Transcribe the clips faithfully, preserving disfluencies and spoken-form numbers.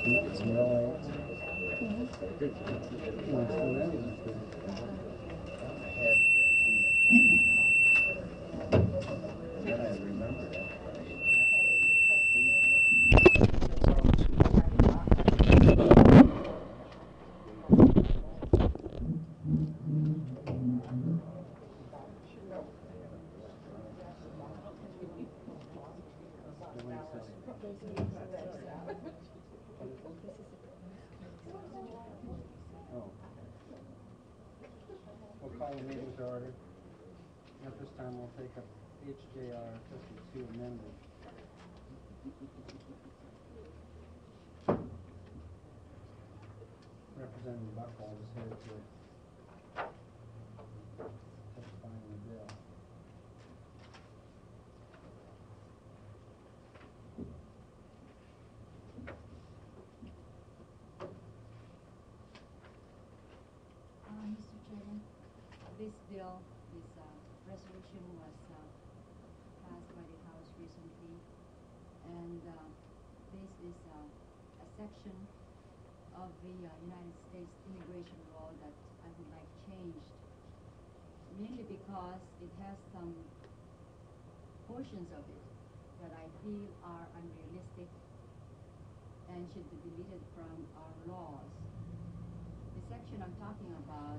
It's right. Then I remembered it. Oh. We'll call the meeting to order. At this time, we'll take up H J R fifty-two amended. Representative Buckhold is here to testify on the bill. Uh, Mister Chairman, this bill, this uh, resolution was uh, passed by the House recently, and uh, this is uh, a section of the uh, United States immigration law that I would like changed, mainly because it has some portions of it that I feel are unrealistic and should be deleted from our laws. The section I'm talking about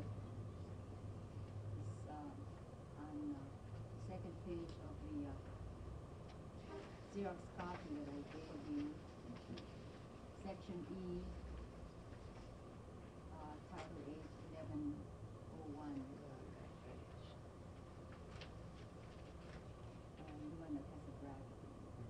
is uh, on uh, the second page of the uh, Xerox copy that I gave you. Section E, uh, Title eight, eleven oh one. And the one that has a bracket.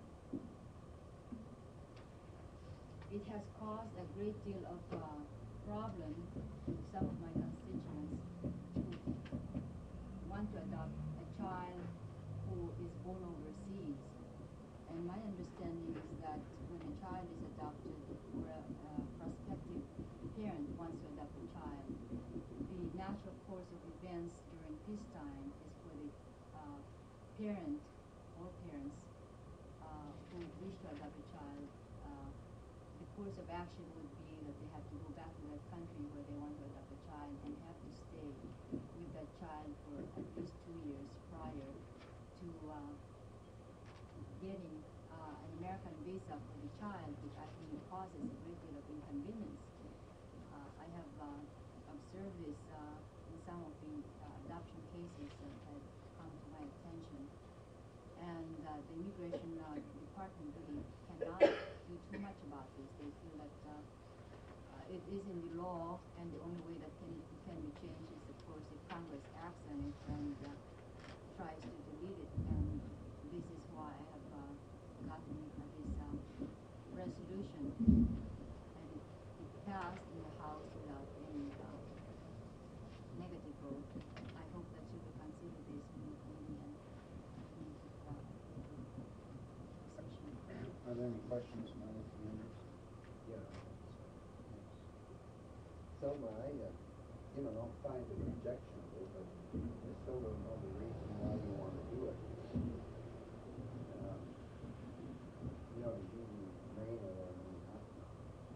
It has caused a great deal of uh, problem to some of my constituents who want to adopt a child who is born overseas. And my understanding is that when a child is adopted or a, a prospective parent wants to adopt a child, the natural course of events during peacetime is for the uh, parent or parents uh, who wish to adopt a child. Uh, the course of action would be that they have to go back to that country where they want to adopt a child and have to stay with that child for at least two years prior to uh, getting uh, an American visa for the child, which I think causes a great deal of inconvenience. Uh, I have uh, observed this uh, in some of the uh, adoption cases that have come to my attention. And uh, the immigration uh, department really cannot do too much about this. They feel that uh, uh, it is in the law, and the only way that can, it can be changed is, of course, if Congress acts on it and uh, tries to delete it. And this is why I have uh, gotten uh, this uh, resolution, and it, it passed in the House without any uh, negative vote. I hope that you will consider this in the committee and make it uh, session. Are there any questions from other members? Yeah. Selma, I, uh, you know, don't find it objectionable, but I still don't know the reason why you want to do it. Um, you know, you may or may not know.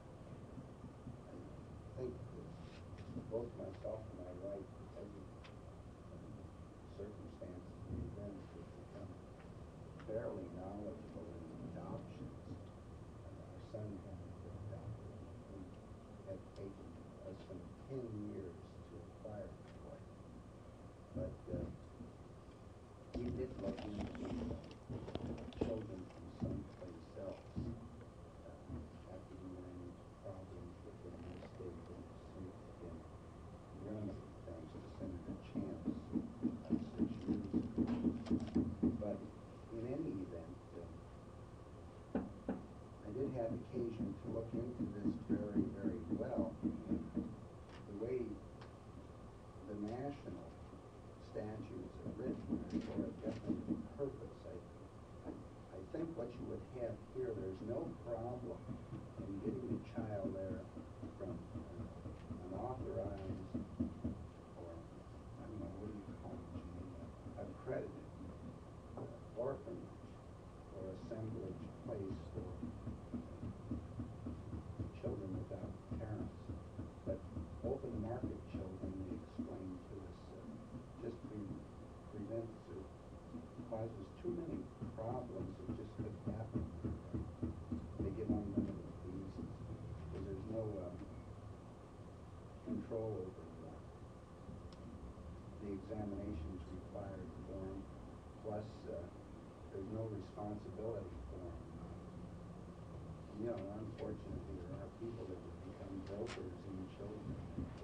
I think that both myself and my wife, because of um, circumstances and events, have become fairly knowledgeable in adoptions. Uh, our son having been adopted, we had taken us some ten years to acquire the boy. But uh, we did look into uh, children from someplace else uh, after we ran into problems with the United States and see if we can remedy things to Senator Chance uh, six years ago. But in any event, uh, I did have occasion to look into this very, very well. And the way the national statutes are written are for a definite purpose. I, I think what you would have here, there's no problem in getting a child there from uh, an authorized, or I don't know, what do you call it, Gene? Accredited uh, orphanage or assemblage place for children control over the, the examinations required for them. Plus, uh, there's no responsibility for them. You know, unfortunately, there are people that would become brokers in children.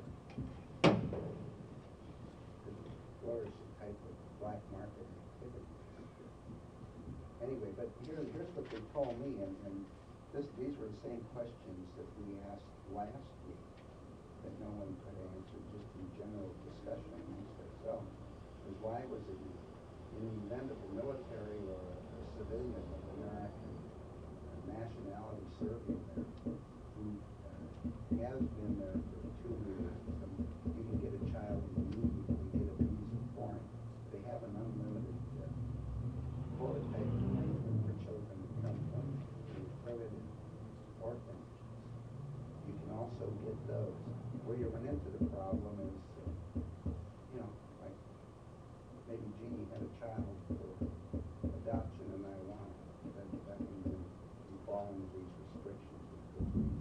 Flourish a type of black market activity. Anyway, but here, here's what they told me, and, and this, these were the same questions that we asked last week that no one could answer, just in general discussion amongst ourselves. Was why was it in the event of a military or a, a civilian of American nationality serving there who uh, has been there for two years, and you can get a child immediately, get a visa for him. They have an unlimited uh, quota type arrangement for children who come from the accredited orphanages. You can also get those. Where you run into the problem is, uh, you know, like maybe Jeannie had a child for adoption and I want it. That, that can fall into these restrictions with good reason.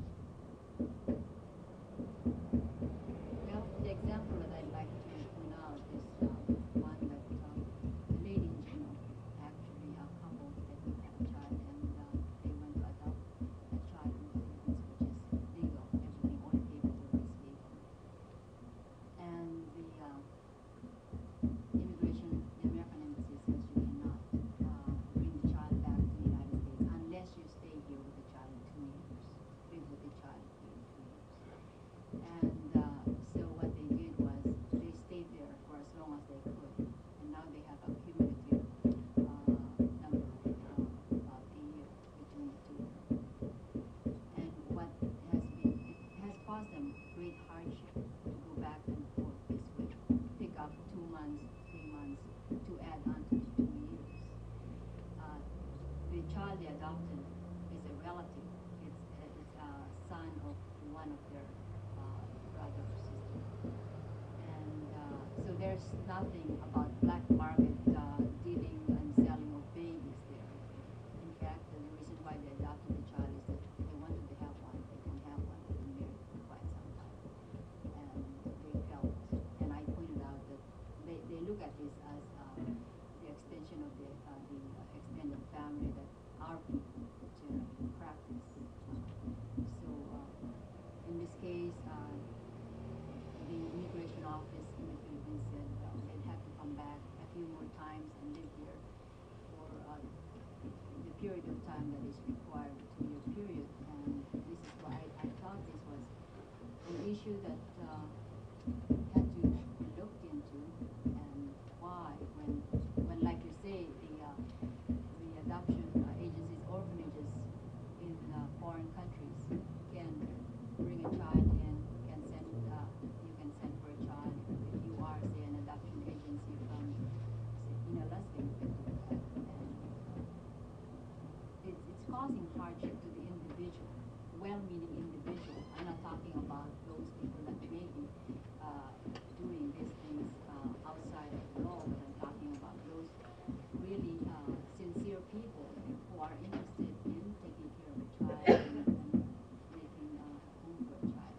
Well, the example that I'd like to point out is uh, one that um, a lady in Juneau, actually a couple that had a child, and uh, they went to adopt a child in the Philippines, which is legal. Everything, all the paperwork is legal. And the uh, immigration, the American embassy says you cannot uh, bring the child back to the United States unless you stay here with the child two years. Live with the child here two years. And uh, so what they did was they stayed there for as long as they could, and now they have a cumulative uh, number of uh, about a year between the two of them. And what has been, it has caused them great hardship to go back and forth this way, pick up two months, three months to add on to the two years. Uh, the child they adopted is a relative. It's a, it's a son of one of their uh, brother or sister. And uh, so there's nothing about black market uh, dealing and selling of babies there. In fact, the reason why they adopted the child is that they wanted to have one. They didn't have one. They've been married for quite some time. And they felt, and I pointed out that they, they look at this as uh, the extension of the, uh, the uh, extended family that our people generally practice. Uh, so uh, in this case, uh, the immigration office in the Philippines said uh, they'd have to come back a few more times and live here for uh, the period of time that is required, a two-year period. And this is why I, I thought this was an issue that uh, had to be looked into, and why, when, when like you say, the uh, the adoption uh, agencies, orphanages in uh, foreign countries can bring a child in, can send, uh, you can send for a child. If you are, say, an adoption agency from, say, in Alaska, you can do that. And uh, it's, it's causing hardship to the individual, well-meaning individual. I'm not talking about those people that may be uh, doing these things uh, outside of the law, but I'm talking about those really uh, sincere people who are interested in taking care of a child and, and making uh, a home for a child.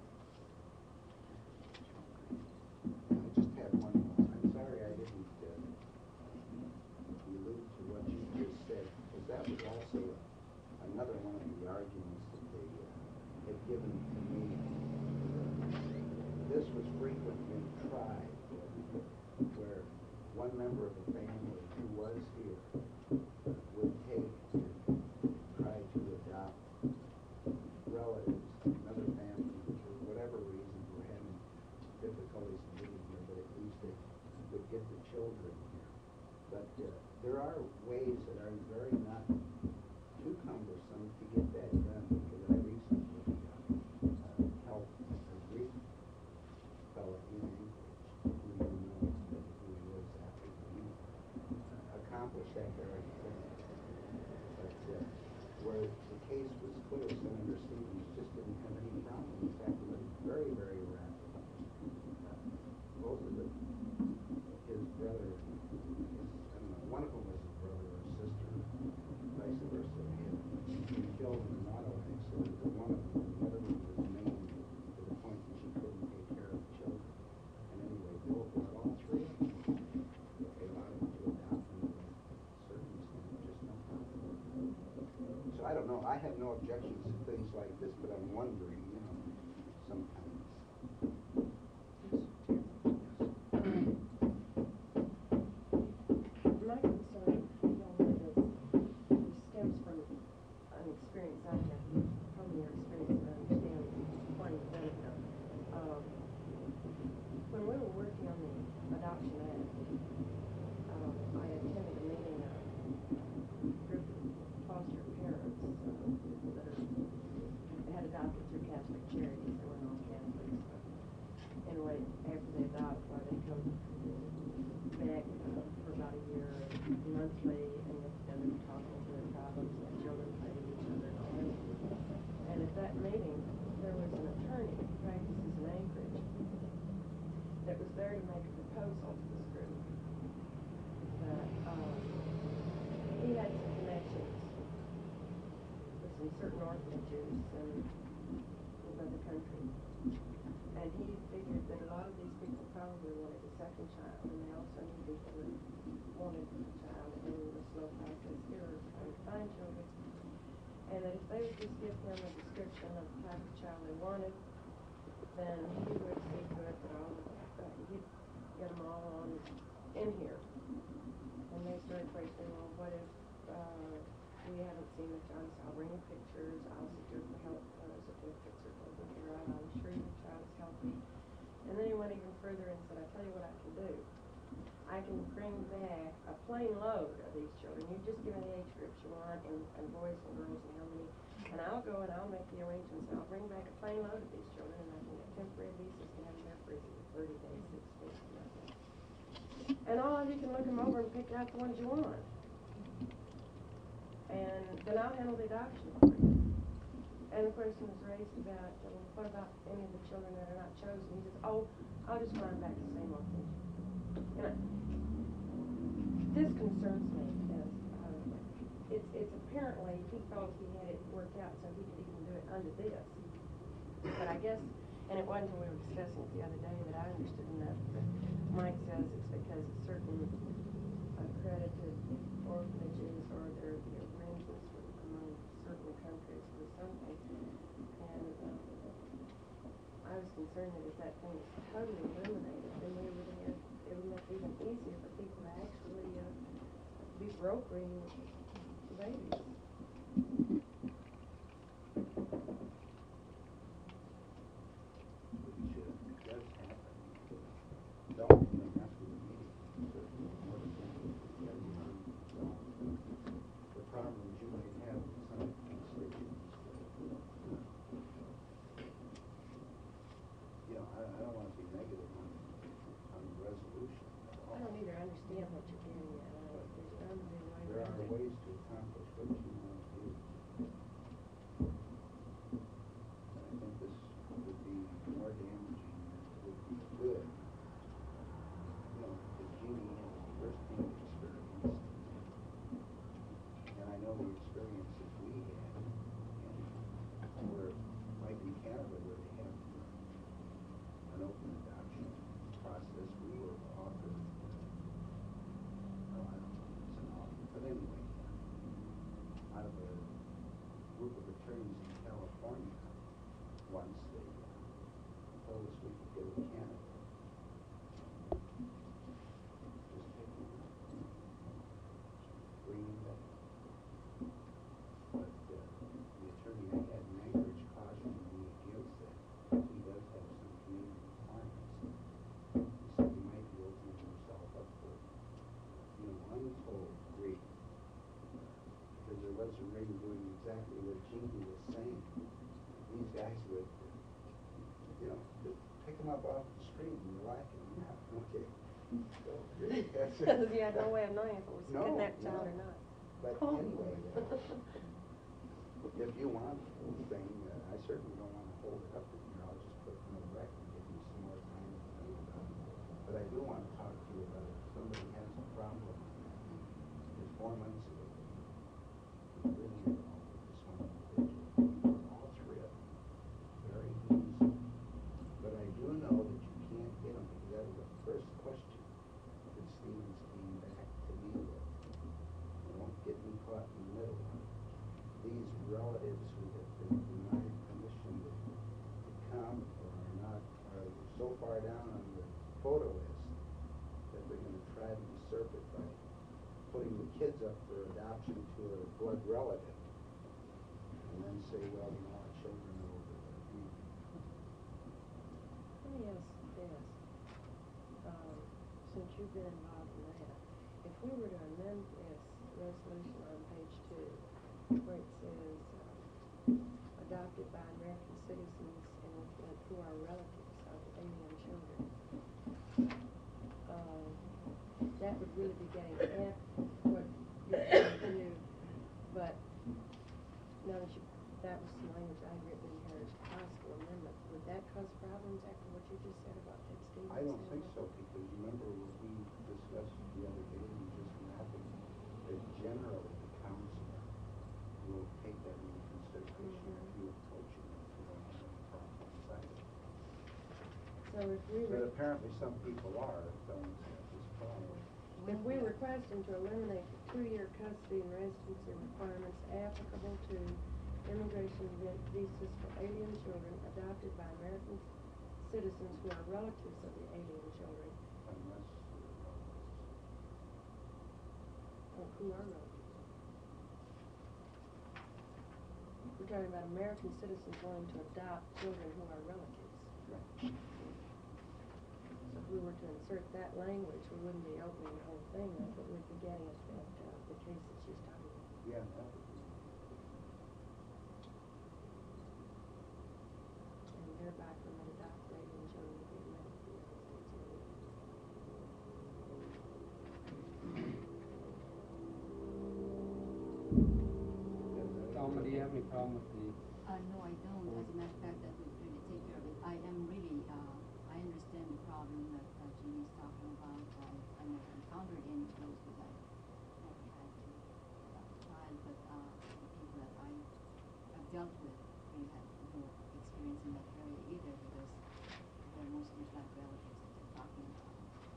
I just had one more. I'm sorry I didn't uh, allude to what you just said, because that was also another one of the arguments that they uh, had given to me. This was frequently tried, where one member of the family who was here would take and try to adopt relatives, another family, for whatever reason were having difficulties in getting here, but at least they would get the children here. But uh, there are ways that are very not too cumbersome to get that done, because I recently uh, uh, helped a Greek fellow in Anchorage, who you know who he is after the war. objections to things like this, but I'm wondering, you know, sometimes. My concern, you know, with this, which stems from an experience I had, from your experience, and I understand quite a bit of it. Um, when we were working on the Adoption Act, um, I attended a meeting of a group of foster parents uh, that are, had adopted through Catholic Charities. They were non-Catholics. But anyway, after they adopt, why they come back uh, for about a year, monthly, and get together and talk over their problems, and the children play with each other and all that. And at that meeting, there was an attorney who practices in Anchorage that was there to make a proposal to this group that um, he had some connections with some certain orphanages and in other countries. And he figured that a lot of these people probably wanted a second child, and they also knew people that wanted a child, and in the slow process here are trying to find children. And that if they would just give him a description of the type of child they wanted, then he would see to it that all of uh, he'd get them all on in here. And they started questioning, well, what if uh, we haven't seen the child, so I'll bring you pictures, I'll secure for health uh, certificates or something here, I'm sure your child is healthy. And then he went even further and said, I'll tell you what I can do. I can bring back a plane load of these children. You just give me the age groups you want, and, and boys and girls and how many, and I'll go and I'll make the arrangements, and I'll bring back a plane load of these children, and I can get temporary visas and have them there for thirty days, six weeks, and nothing. And all of you can look them over and pick out the ones you want. And then I'll handle the adoption for you. And the question was raised about, well, what about any of the children that are not chosen? He says, oh, I'll just find back the same old thing. You know, this concerns me as uh, it's, it's apparently he thought he had it worked out so he could even do it under this. But I guess, and it wasn't until we were discussing it the other day that I understood enough that Mike says it's because of certain accredited orphanages or their, their arrangements with, among certain countries or something. And uh, I was concerned that if that thing was totally eliminated, then we would have, it would make it even easier for people to actually uh, be brokering babies. Which uh, does happen. Don't, you know, after the meeting, certainly more than that, because, you know, the problems you might have with some of these surgeons, you know, I, I don't want to be negative on, on the resolution at I all. don't either understand what you're getting at. I don't, there's no real way There around are it. ways to accomplish what you want to do. And I think this would be more damaging than it would be good. You know, because Jeannie has first-hand experience. And I know the experiences we had, and where, like in Canada, where they have an open adoption process, we were offered, oh, I don't know if it's an offer, but anyway, out of a group of attorneys in California, once they told us we could go to Canada. Just take them out, bring them back. But uh, the attorney I had in Anchorage cautioned me against that, because he does have some community clients. He said he might be opening himself up for, you know, untold grief. Because there was a ring doing exactly what Jeannie was saying. These guys would, you know, just pick them up off the street and you're like, yeah, okay. So, really, that's it. Because you had no way of knowing if it was a No, kidnapped child no. or not. But Oh. anyway, uh, if you want the thing, uh, I certainly don't want to hold it up in here. I'll just put it in the record and give you some more time to think about it. But I do want to talk to you about it. If somebody has a problem, there's four months ago, we really involved with this one individual, all three of them, very easy. But I do know that you can't get them, because that was the first question that Stevens came back to me with. Don't get me caught in the middle. These relatives who blood relative. And then say, well, you know, our children are over there. Let me ask this, um, since you've been involved in that, if we were to amend this resolution on page two, where it says, um, adopted by American citizens and uh, who are relatives of alien children, uh, that would really be getting at what you're trying to do, but now that you, that was some language I had written in here as possible amendment, would that cause problems after what you just said about Ted Stevens? I don't think so, because remember what we discussed the other day, we just happened, that generally the counselor will take that into consideration if you approach it if you don't have any problem inside it. So if we But were, apparently some people are, don't have this problem. if we requesting to eliminate the two-year custody and residency requirements applicable to immigration vi- visas for alien children adopted by American citizens who are relatives of the alien children, Unless, or who are relatives. We're talking about American citizens wanting to adopt children who are relatives. right. So if we were to insert that language, we wouldn't be opening the whole thing up, but we'd be getting at that, uh, the case that she's talking about. Yeah, that would be. And thereby permit adopted alien children to be admitted to the United States of America. Thelma, do you have any problem with the, Uh, no, I don't. As a matter of fact, that would really take care of it. I am really, uh, I understand the problem that uh, Jeannie's talking about. I, I never encountered any close that I never had to adopt a child, but uh, the people that I have dealt with really had no experience in that area either, because they're mostly blood relatives that they're talking about.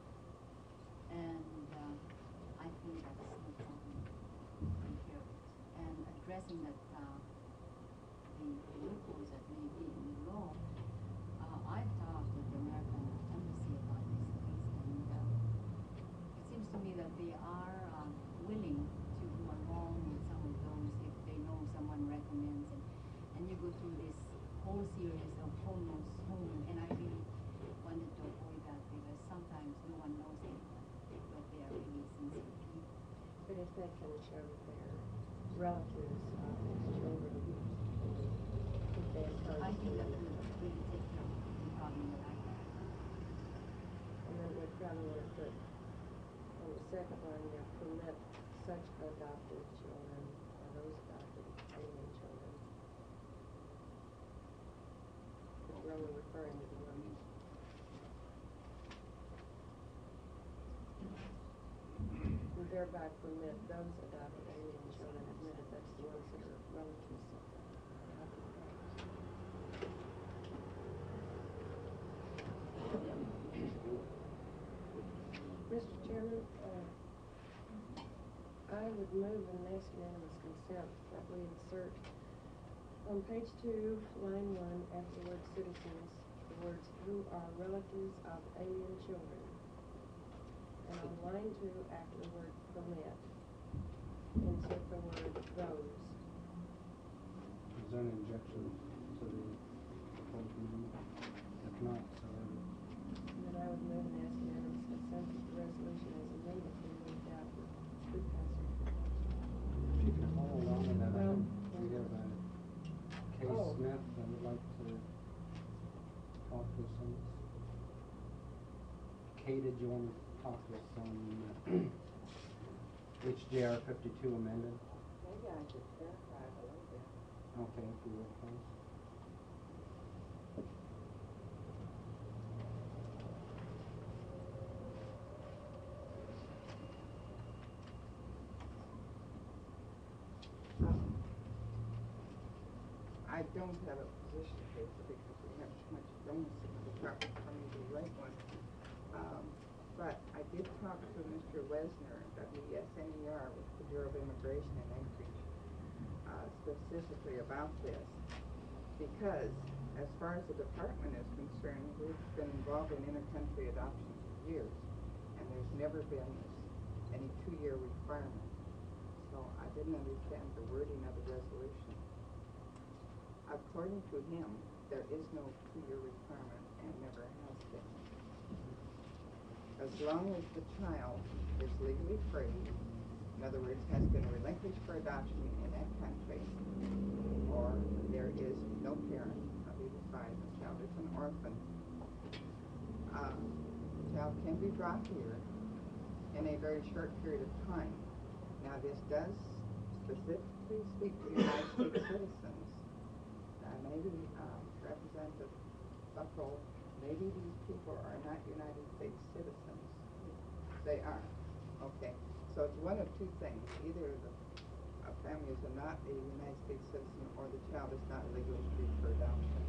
And uh, I think that's no problem. Take care of it. And addressing that uh, the loopholes that may be in the law, uh, I've talked with the American Embassy about this case, and uh, it seems to me that they are uh, willing to go along with some of those if they know someone recommends, and, and you go through this whole series of almost home, and I really wanted to avoid that because sometimes no one knows anyone, but they are really sincere people. But if they can show that they're relatives of these children, if they have I think that contact, would really take care of the problem that I have. and then we'd probably want to put on the second line there, permit such adopted children, or those adopted alien children. If we're only referring to the ones. And thereby permit those adopted alien children admitted, that's the ones that are relatives of the adopted parents. Mister Chairman, uh, I would move and ask unanimous consent that we insert on page two, line one, after the word citizens, the words who are relatives of alien children. And on line two, after the word permit, insert the word those. is there an objection to the proposed amendment? If not, so And then I would move and ask unanimous consent that the resolution as amended be moved out with through passage. if you could hold on to that, I Well, think we have a Kay Oh. Smith that would like to talk to us on this. Kay, did you want to talk to us on uh, H J R fifty-two amended? Maybe I should clarify it a little bit. Okay, if you would, please. Um, I don't have a position paper because we have too much illness in the department for me to write one. Um, but I did talk to Mister Wesner, W S N E R, with the Bureau of Immigration in Anchorage, uh, specifically about this. Because as far as the department is concerned, we've been involved in intercountry adoptions for years, and there's never been this, any two-year requirement. so I didn't understand the wording of the resolution. According to him, there is no two-year requirement and never has been. As long as the child is legally free, in other words, has been relinquished for adoption in that country, or there is no parent of either side, the child is an orphan, uh, the child can be brought here in a very short period of time. Now, this does specifically speak to United States citizens. Uh, maybe uh, Representative Buckle, maybe these people are not United States citizens. They are. Okay. So it's one of two things. Either the a family is not a United States citizen or the child is not legally free for adoption.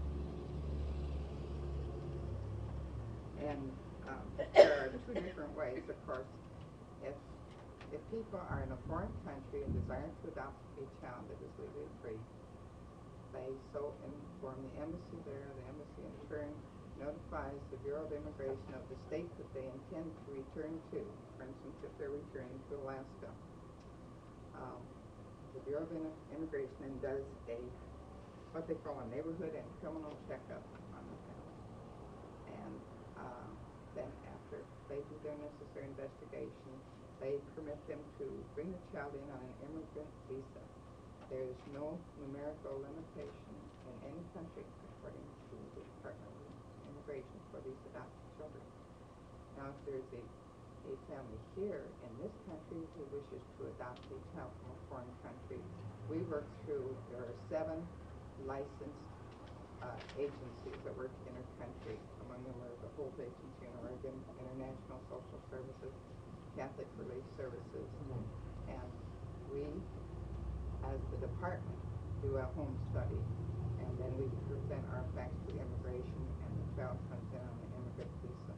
And um, there are two different ways, of course. If if people are in a foreign country and desire to adopt a child that is legally free, they so inform the embassy there. The embassy in turn notifies the Bureau of Immigration of the state that they intend to return to. For instance, if they're returning to Alaska, um, the Bureau of Immigration then does a what they call a neighborhood and criminal checkup on the family, and uh, then after they do their necessary investigation, they permit them to bring the child in on an immigrant visa. There is no numerical limitation in any country, according to the Department of Immigration, for these adopted children. Now, if there's a, a family here in this country who wishes to adopt a child from a foreign country, we work through, there are seven licensed uh, agencies that work inter-country. Among them are the Holt Agency in Oregon, International Social Services, Catholic Relief Services, and we, as the department, do a home study, and then we present our facts to immigration, and the child comes in on an immigrant visa.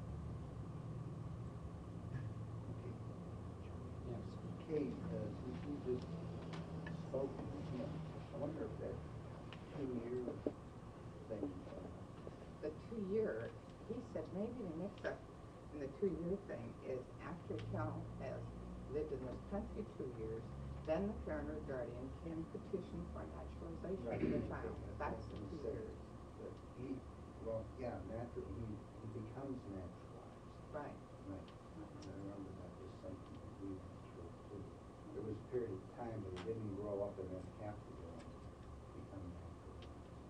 Yes. Kate, uh, since you just spoke to him, I wonder if that two-year thing, uh, The two-year, he said maybe the mix-up in the two-year thing is after a child has lived in this country two years, then the parent or guardian can petition for naturalization right, of the child. That's the what two he said. years. But he, well, yeah, naturally, he, he becomes naturalized. Right. Right. I remember that was something that we went through too. There was a period of time that he didn't grow up and then have to go and become naturalized.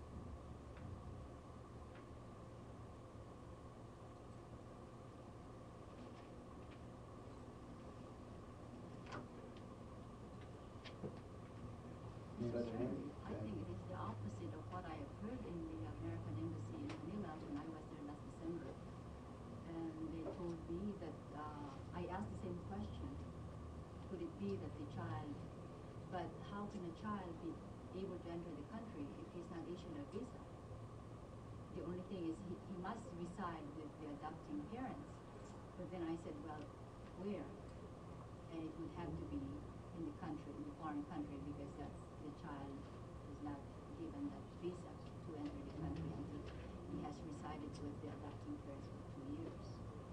But in any I think event, it is the opposite of what I have heard in the American Embassy in Manila when I was there last December. And they told me that, uh, I asked the same question. Could it be that the child, but how can a child be able to enter the country if he's not issued a visa? The only thing is he, he must reside with the adopting parents. But then I said, well, where? And it would have to be in the country, in the foreign country, because that's the child is not given that visa to enter the country until he has resided with the adopting parents for two years.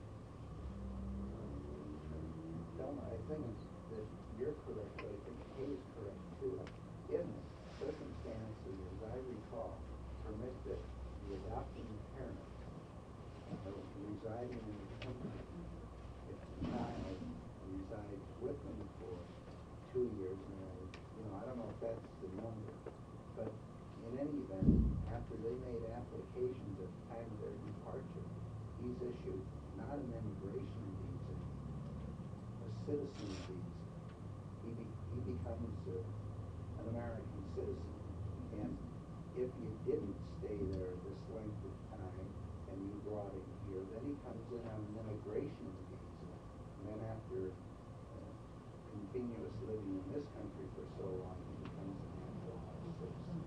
Thelma, I think that you're correct, but I think Kay is correct too. In circumstances, as I recall, permit that the adopting parent uh, residing in the country, if the child resides with them for two years, and I, you know, I don't know if that's the number, but in any event, after they made applications at the time of their departure, he's issued not an immigration visa, a citizen visa. He, be, he becomes uh, an American citizen. And if you didn't stay there this length of time and you brought him here, then he comes in on an immigration visa. And then after uh, continuous living in this country for so long, he becomes a naturalized citizen.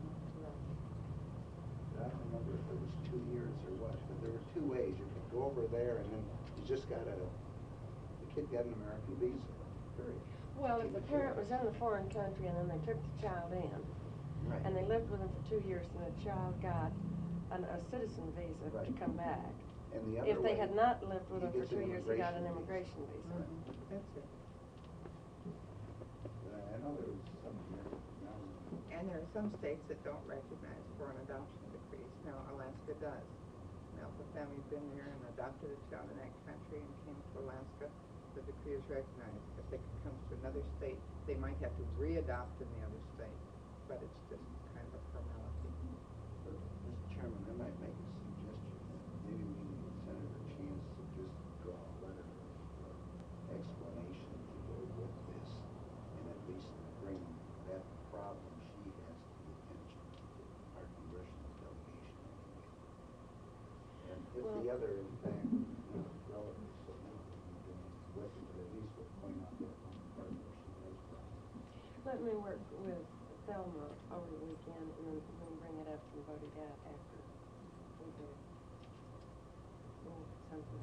I don't remember if it was two years or what, but there were two ways. You could go over there and then you just got a, the kid got an American visa, period. Well, if the parent was in the foreign country and then they took the child in, Right. and they lived with them for two years, and the child got an, a citizen visa to Right. come back. And the other If they way, had not lived with he them for gets an two years, he got an immigration immigration visa. Right. That's it. But I know there was some here, now. And there are some states that don't recognize foreign adoption decrees. Now, Alaska does. Now, if a family's been there and adopted a child in that country and came to Alaska, the decree is recognized. If they come to another state, they might have to re-adopt in the other state, but it's just kind of a formality. But, Mister Chairman, I might make a suggestion. Maybe we can give Senator a chance to just draw a letter of uh, explanation to go with this, and at least bring that problem she has to the attention of our congressional delegation anyway. And if the Well- other, in fact, not relevant, so no, we can do anything with it, but at least we'll point out that one part where she has problems. Let me work with Thelma over the weekend, and then we'll bring it up and vote it out after we do. We'll something.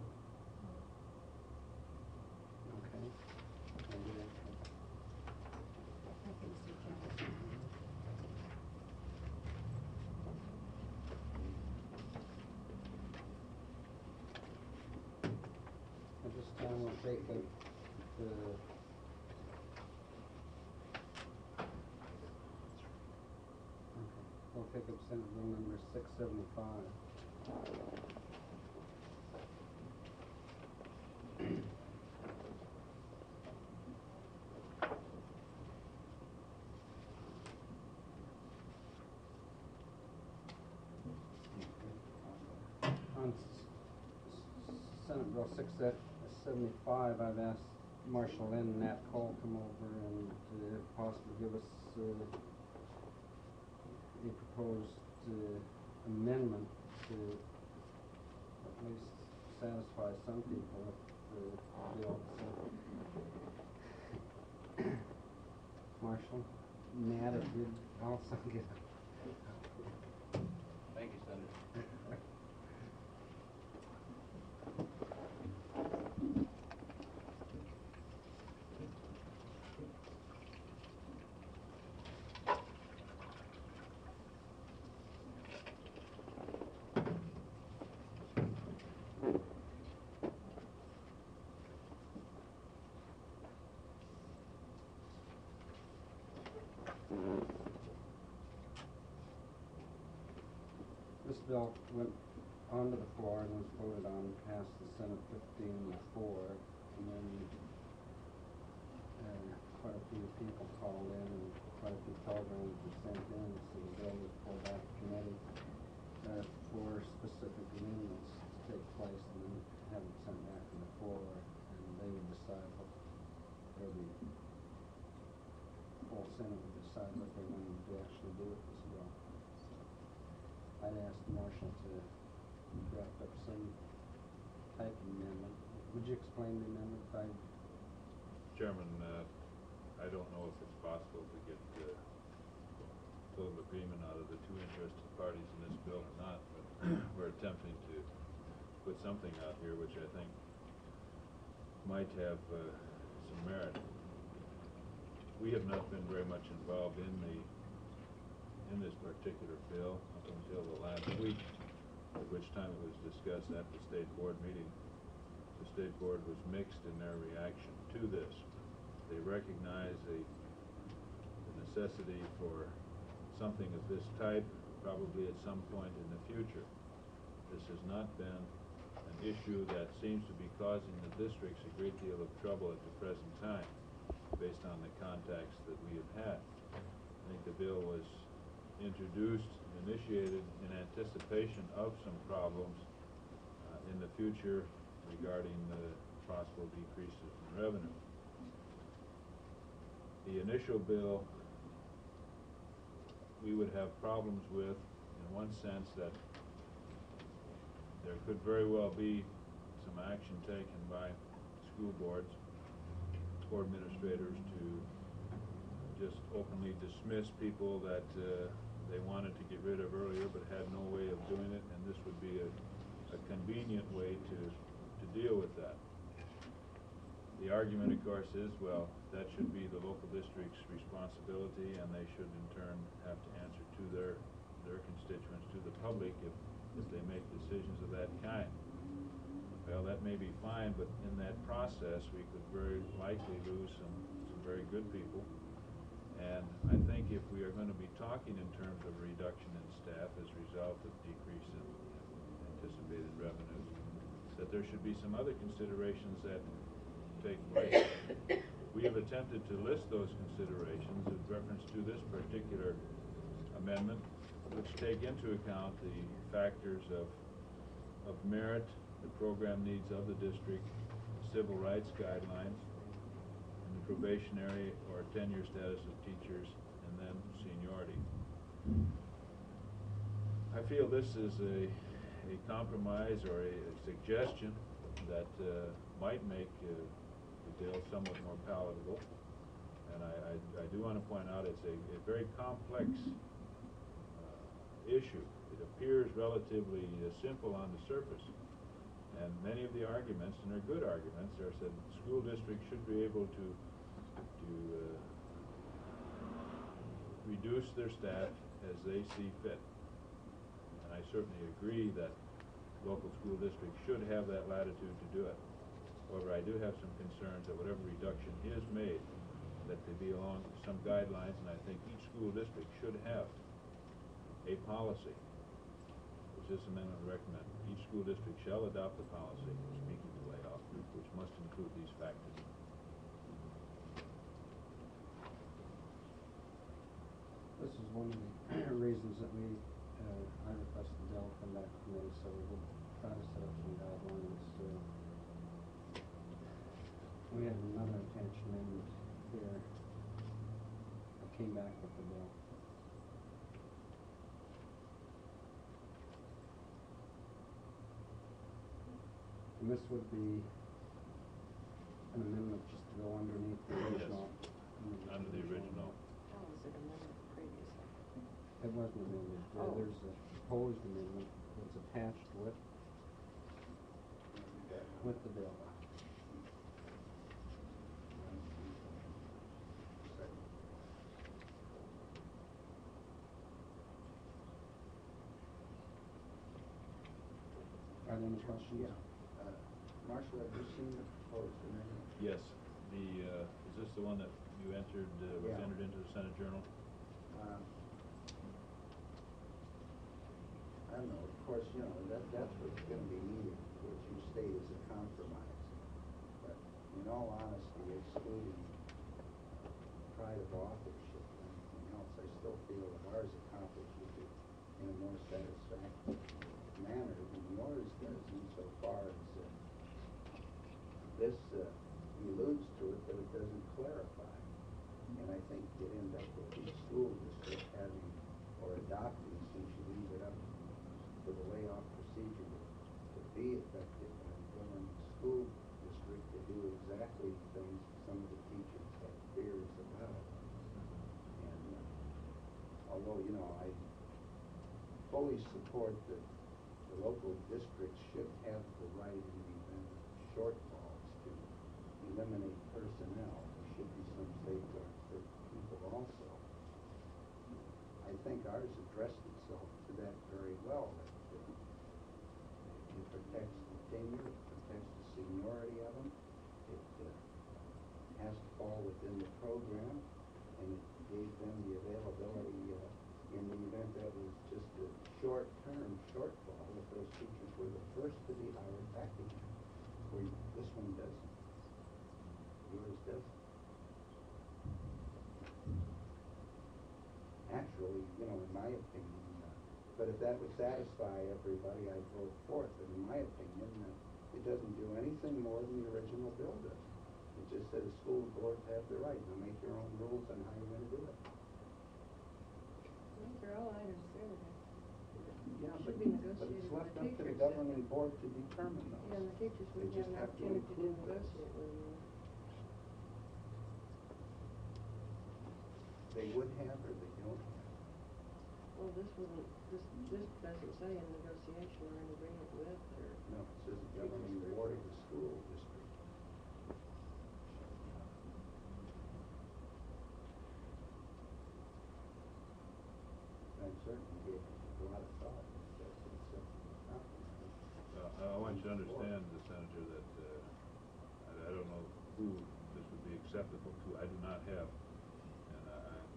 Okay. Maybe that's it. Thank you, Mister Chairman. At this time, we'll take up the Okay, we'll take up Senate Bill number six seventy-five. On S- S- Senate Bill six seventy-five, I've asked Marshall Lynn and Nat Cole come over and uh, if possible give us uh, a proposed uh, amendment to at least satisfy some people with the bill. So, Marshall, Nat, if you'd also get Thank you, Senator. This bill went onto the floor and was voted on, passed the Senate fifteen to four, and then uh, quite a few people called in and quite a few telegrams were sent in, so the bill was pulled back to committee uh, for specific amendments to take place and then have it sent back to the floor, and they would decide what, or the full Senate would decide what they wanted to actually do with this bill. I'd asked Marshall to draft up some type of amendment. Would you explain the amendment? I, Chairman, uh, I don't know if it's possible to get uh, total agreement out of the two interested parties in this bill or not, but we're attempting to put something out here which I think might have uh, some merit. We have not been very much involved in the in this particular bill up until the last week, at which time it was discussed at the state board meeting. The state board was mixed in their reaction to this. They recognize a the necessity for something of this type, probably at some point in the future. This has not been an issue that seems to be causing the districts a great deal of trouble at the present time, based on the contacts that we have had. I think the bill was introduced, initiated in anticipation of some problems uh, in the future regarding the possible decreases in revenue. The initial bill we would have problems with, in one sense, that there could very well be some action taken by school boards or administrators to just openly dismiss people that uh, they wanted to get rid of earlier but had no way of doing it, and this would be a, a convenient way to, to deal with that. The argument, of course, is, well, that should be the local district's responsibility, and they should in turn have to answer to their their constituents, to the public, if, if they make decisions of that kind. Well, that may be fine, but in that process, we could very likely lose some, some very good people And I think if we are going to be talking in terms of reduction in staff as a result of decrease in in anticipated revenues, that there should be some other considerations that take place. We have attempted to list those considerations in reference to this particular amendment, which take into account the factors of, of merit, the program needs of the district, civil rights guidelines, and the probationary or tenure status of teachers, and then seniority. I feel this is a, a compromise or a, a suggestion that uh, might make uh, the bill somewhat more palatable. And I, I, I do want to point out it's a, a very complex uh, issue. It appears relatively uh, simple on the surface. And many of the arguments, and they're good arguments, are said school districts should be able to, to uh, reduce their staff as they see fit. And I certainly agree that local school districts should have that latitude to do it. However, I do have some concerns that whatever reduction is made, that they be along some guidelines, and I think each school district should have a policy, which this amendment would recommend. Each school district shall adopt a policy, speaking to layoff, which must include these factors. This is one of the reasons that we, uh, I requested the bill come back to committee, so we'll try to set up some guidelines. Uh, we had another attached amendment here that came back with the bill. And this would be an amendment just to go underneath the original. Yes, under the original. How was it amended previously? It wasn't amended. Uh, Oh. There's a proposed amendment that's attached with, with the bill. Are there any questions? Yeah. Uh, Marshall, have you seen the proposed amendment? Yes. The, uh, is this the one that you entered, uh, was Yeah. entered into the Senate Journal? Um, I don't know, of course, you know, that, that's what's gonna be needed, what you state is a compromise. But in all honesty, excluding pride of authorship and anything else, I still feel that ours accomplishes it in a more satisfactory manner than yours does insofar as uh, this uh, alludes to it, but it doesn't clarify. And I think you'd end up with each school district having, or adopting, since you leave it up for the layoff procedure to be effective and going to school district to do exactly the things some of the teachers have fears about. And uh, although, you know, I fully support that the local districts should have the right in the event of shortfalls to eliminate personnel, there should be some safeguards for people also. I think ours addressed itself to that very well. That it, it protects the tenure, it protects the seniority of them. It uh, has to fall within the program, and it gave them the availability uh, in the event that was just a short-term shortfall, if those teachers were the first to be hired back again. Where this one doesn't. Yours doesn't. Actually, you know, in my opinion, uh, but if that would satisfy everybody, I'd vote for it. But in my opinion, uh, it doesn't do anything more than the original bill does. It just says school boards have the right. Now make your own rules on how you're going to do it. These are all items there that Yeah, Should but, be but it's negotiated with left the up to the teachers. governing board to determine those. Yeah, and the teachers They would just have an have to opportunity to include this. negotiate with you. They would have or they don't have. Well, this wasn't, this, this doesn't say in negotiation or in agreement with, or, No, it says the governing board of the school district. I certainly gave it a lot of thought. That's acceptable compromise. Uh, I want you to understand, the Senator, that uh, I, I don't know who this would be acceptable to. I do not have, and I, I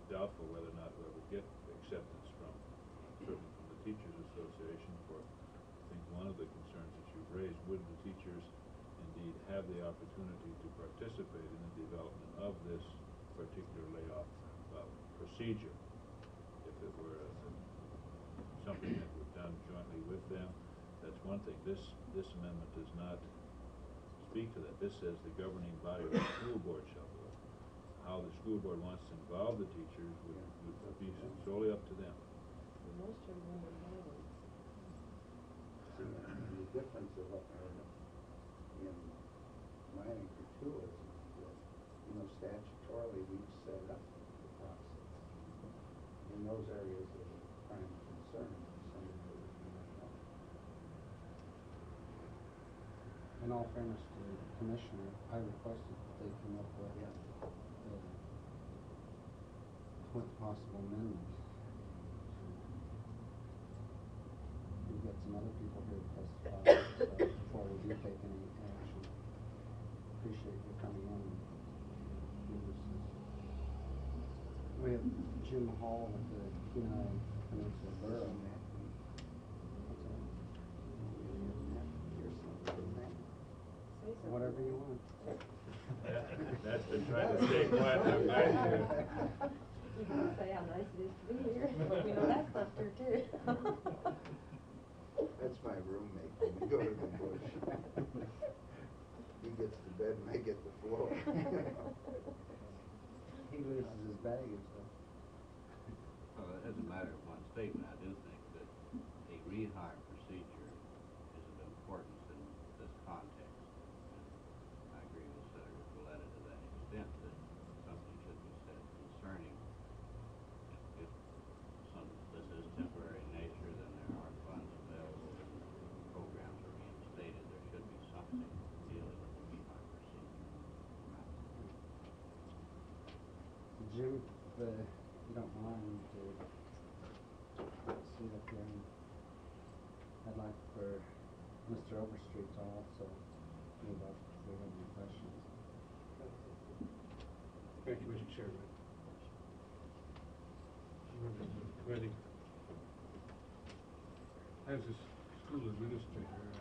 doubtful whether or not we'll ever get acceptance from, certainly from the Teachers Association for, I think one of the concerns that you've raised, would the teachers indeed have the opportunity to participate in the development of this particular layoff uh, procedure? If it were a, something that was done jointly with them, that's one thing. This, this amendment does not speak to that. This says the governing body of the school board shall do it. How the school board wants to involve the teachers would, would be solely up to them. Most of them are violent. See, and the difference of what I in my anchor too is that, you know, statutorily we've set up the process in those areas of prime concern for somebody who might not. In all fairness to the commissioner, I requested that they come up with, Yeah. uh, with possible amendments. We've got some other people here to testify, so before we do take any action, appreciate you coming in and give us this. We have Jim Hall with the Kenai Peninsula Borough. What's that? Here's something that. Say something. Whatever you want. That's been trying to stay quiet. I'm glad you. You can say how nice it is to be here, but we know that's not true too. That's my roommate when we go to the bush. He gets the bed and I get the floor. He loses his baggage though. Well, as a matter of one statement, I do think that a rehire procedure is of importance in this context. And I agree with Senator Valletta to that extent that something should be said concerning if, if some, this is temporary in nature, then there are funds available and programs are reinstated. There should be something dealing with the rehire procedure. Jim, if uh, you don't mind to sit up here, and I'd like for Mister Overstreet to also move up if we have any questions. Thank you, Mister Chairman. Members of the committee. As a s- school administrator, I,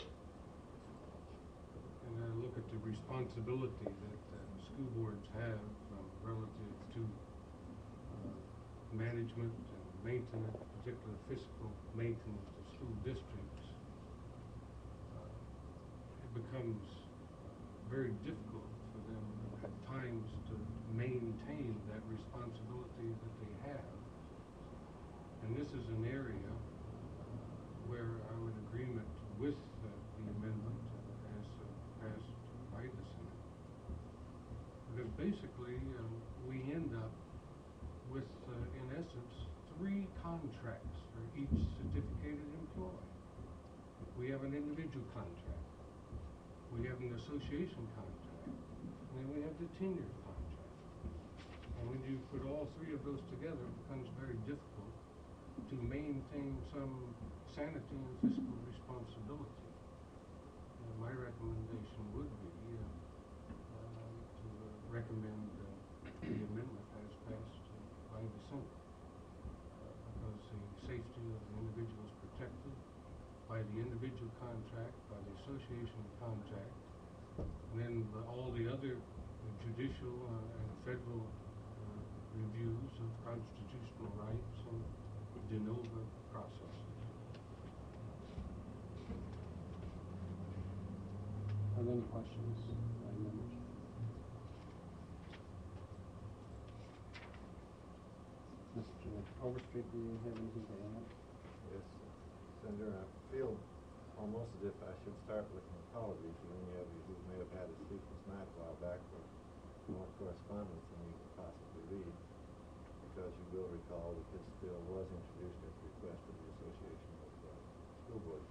and I look at the responsibility that uh, school boards have um, relative to uh, management and maintenance, particularly fiscal maintenance of school districts, uh, it becomes very difficult for them at times to maintain that responsibility that they have. And this is an area uh, where I'm in agreement with uh, the amendment as uh, passed by the Senate. Because basically, um, we end up with, uh, in essence, three contracts for each certificated employee. We have an individual contract, we have an association contract, and then we have the tenure contract. And when you put all three of those together, it becomes very difficult to maintain some sanity and fiscal responsibility. Uh, my recommendation would be uh, uh, to uh, recommend uh, the amendment as passed uh, by the Senate. Uh, because the safety of the individual is protected by the individual contract, by the association contract, and then the, all the other judicial uh, and federal uh, reviews of constitutional rights and de novo processes. Are there any questions by members? Mister Overstreet, do you have anything to add? Yes, Senator, I feel almost as if I should start with an apology to any of you who may have had a sleepless night a while back for more correspondence than you could possibly read, because you will recall that this bill was introduced at the request of the Association of uh, School Boards.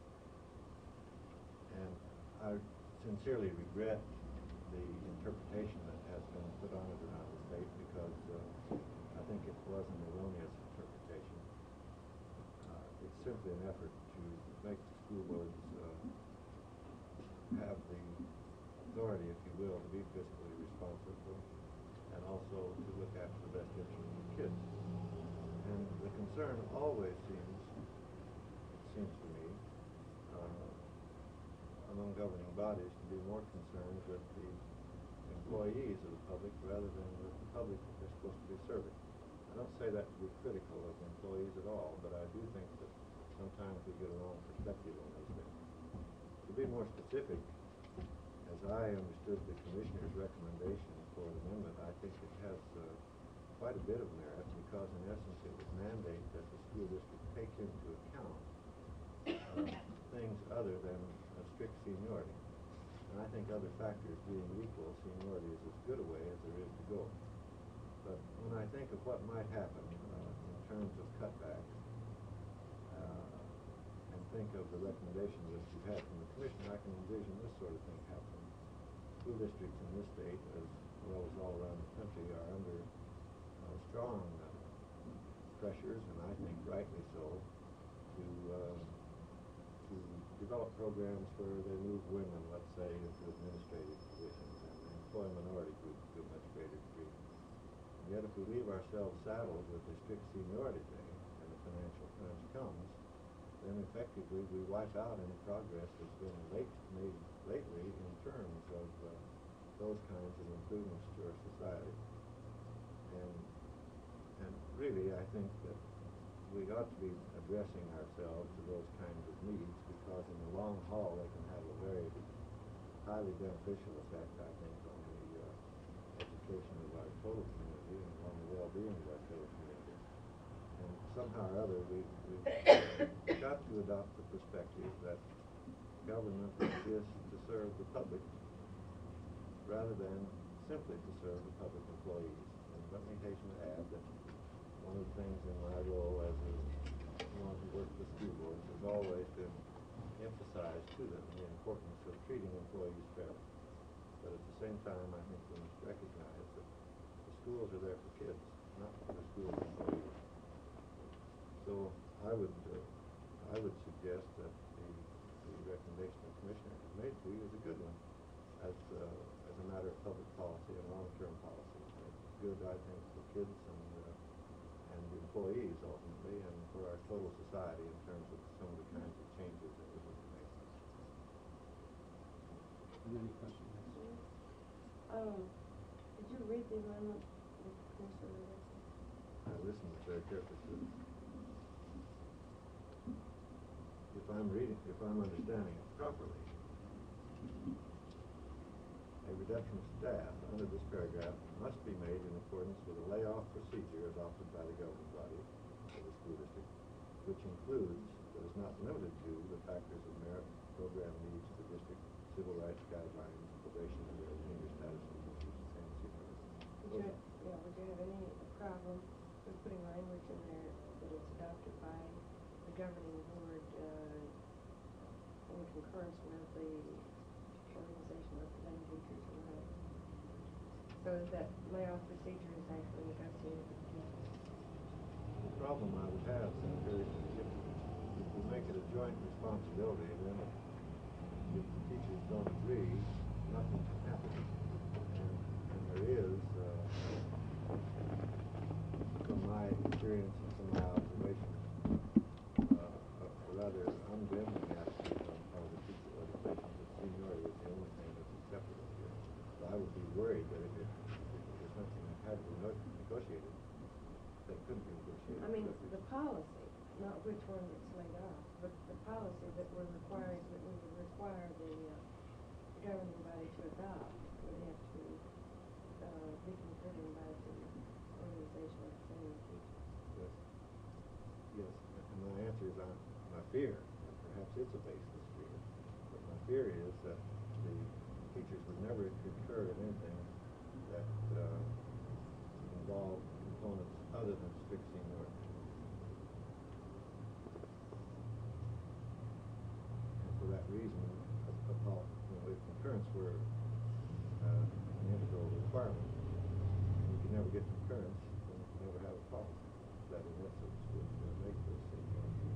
And I sincerely regret the interpretation that has been put on it around the state, because uh, I think it was an erroneous interpretation. Uh, it's simply an effort to make the school boards uh, have the authority, if you will, to be fiscally responsible. and also to look after the best interest of kids. And the concern always seems, it seems to me, uh, among governing bodies to be more concerned with the employees of the public rather than with the public that they're supposed to be serving. I don't say that to be critical of employees at all, but I do think that sometimes we get a wrong perspective on these things. To be more specific, as I understood the Commissioner's recommendation for an amendment, I think it has uh, quite a bit of merit because in essence it would mandate that the school district take into account uh, things other than a strict seniority. And I think other factors being equal, seniority is as good a way as there is to go. But when I think of what might happen uh, in terms of cutbacks, uh, and think of the recommendation that you've had from the Commission, I can envision this sort of thing happening. School districts in this state, as well as all around the country, are under uh, strong uh, pressures, and I think rightly so, to uh, to develop programs where they move women, let's say, into administrative positions and employ minority groups to a much greater degree. And yet if we leave ourselves saddled with the strict seniority thing and the financial crunch comes, then effectively we wipe out any progress that's been late, made lately in terms of uh, those kinds of improvements to our society. And, and really I think that we ought to be addressing ourselves to those kinds of needs because in the long haul they can have a very highly beneficial effect, I think, on the uh, education of our total community and on the well-being of our total community. And somehow or other we, we've got to adopt the perspective that government exists to serve the public rather than simply to serve the public employees. And let me hasten to add that one of the things in my role as a, one who works with school boards is always to emphasize to them the importance of treating employees fairly. But at the same time, I think we must recognize that the schools are there for kids, not for the school employees. So I would, uh, I would suggest that the, the recommendation the Commissioner has made to you is a good one as, uh, as a matter of public policy and long-term policy. It's good, I think, for kids and uh, and employees ultimately, and for our total society in terms of some of the kinds of changes that we need to make. Any questions? Um, did you read the amendment that the Commissioner read? I listened very carefully to it. If I'm reading, if I'm understanding it properly, a reduction of staff under this paragraph must be made in accordance with a layoff procedure adopted by the governing body of the school district, which includes, but is not limited to, the factors of merit, program needs of the district, civil rights guidelines, probation, and their tenure status of teachers and supervisors. Would you, yeah, would you have any problem with putting language in there that it's adopted by the governing board uh, in concurrence with the organization representing teachers and whatever? So that layoff procedure is actually negotiated with the teachers? The problem I would have, Senator, is if, if we make it a joint responsibility, then if the teachers don't agree, nothing can happen. And, and there is, uh, from my experience and from my observations, uh, a, a rather unbending attitude on part of the teacher organization that seniority is the only thing that's acceptable here. So I would be worried that if it, if it was something that had to be negotiated, that couldn't be negotiated. I mean, the policy, not which one gets laid off, but the policy that we're required, that we would require the uh, governing body to adopt would have to uh, be concurred by the organization representing the teachers. Yes. Yes. And my answer is on my fear, and perhaps it's a baseless fear, but my fear is that the teachers would never concur in anything that uh, involved components other than strict seniority. And for that reason, a, a pol you know, if concurrence were uh, an integral requirement, we could never get concurrence, then we could never have a policy that in essence would uh, make those seniority.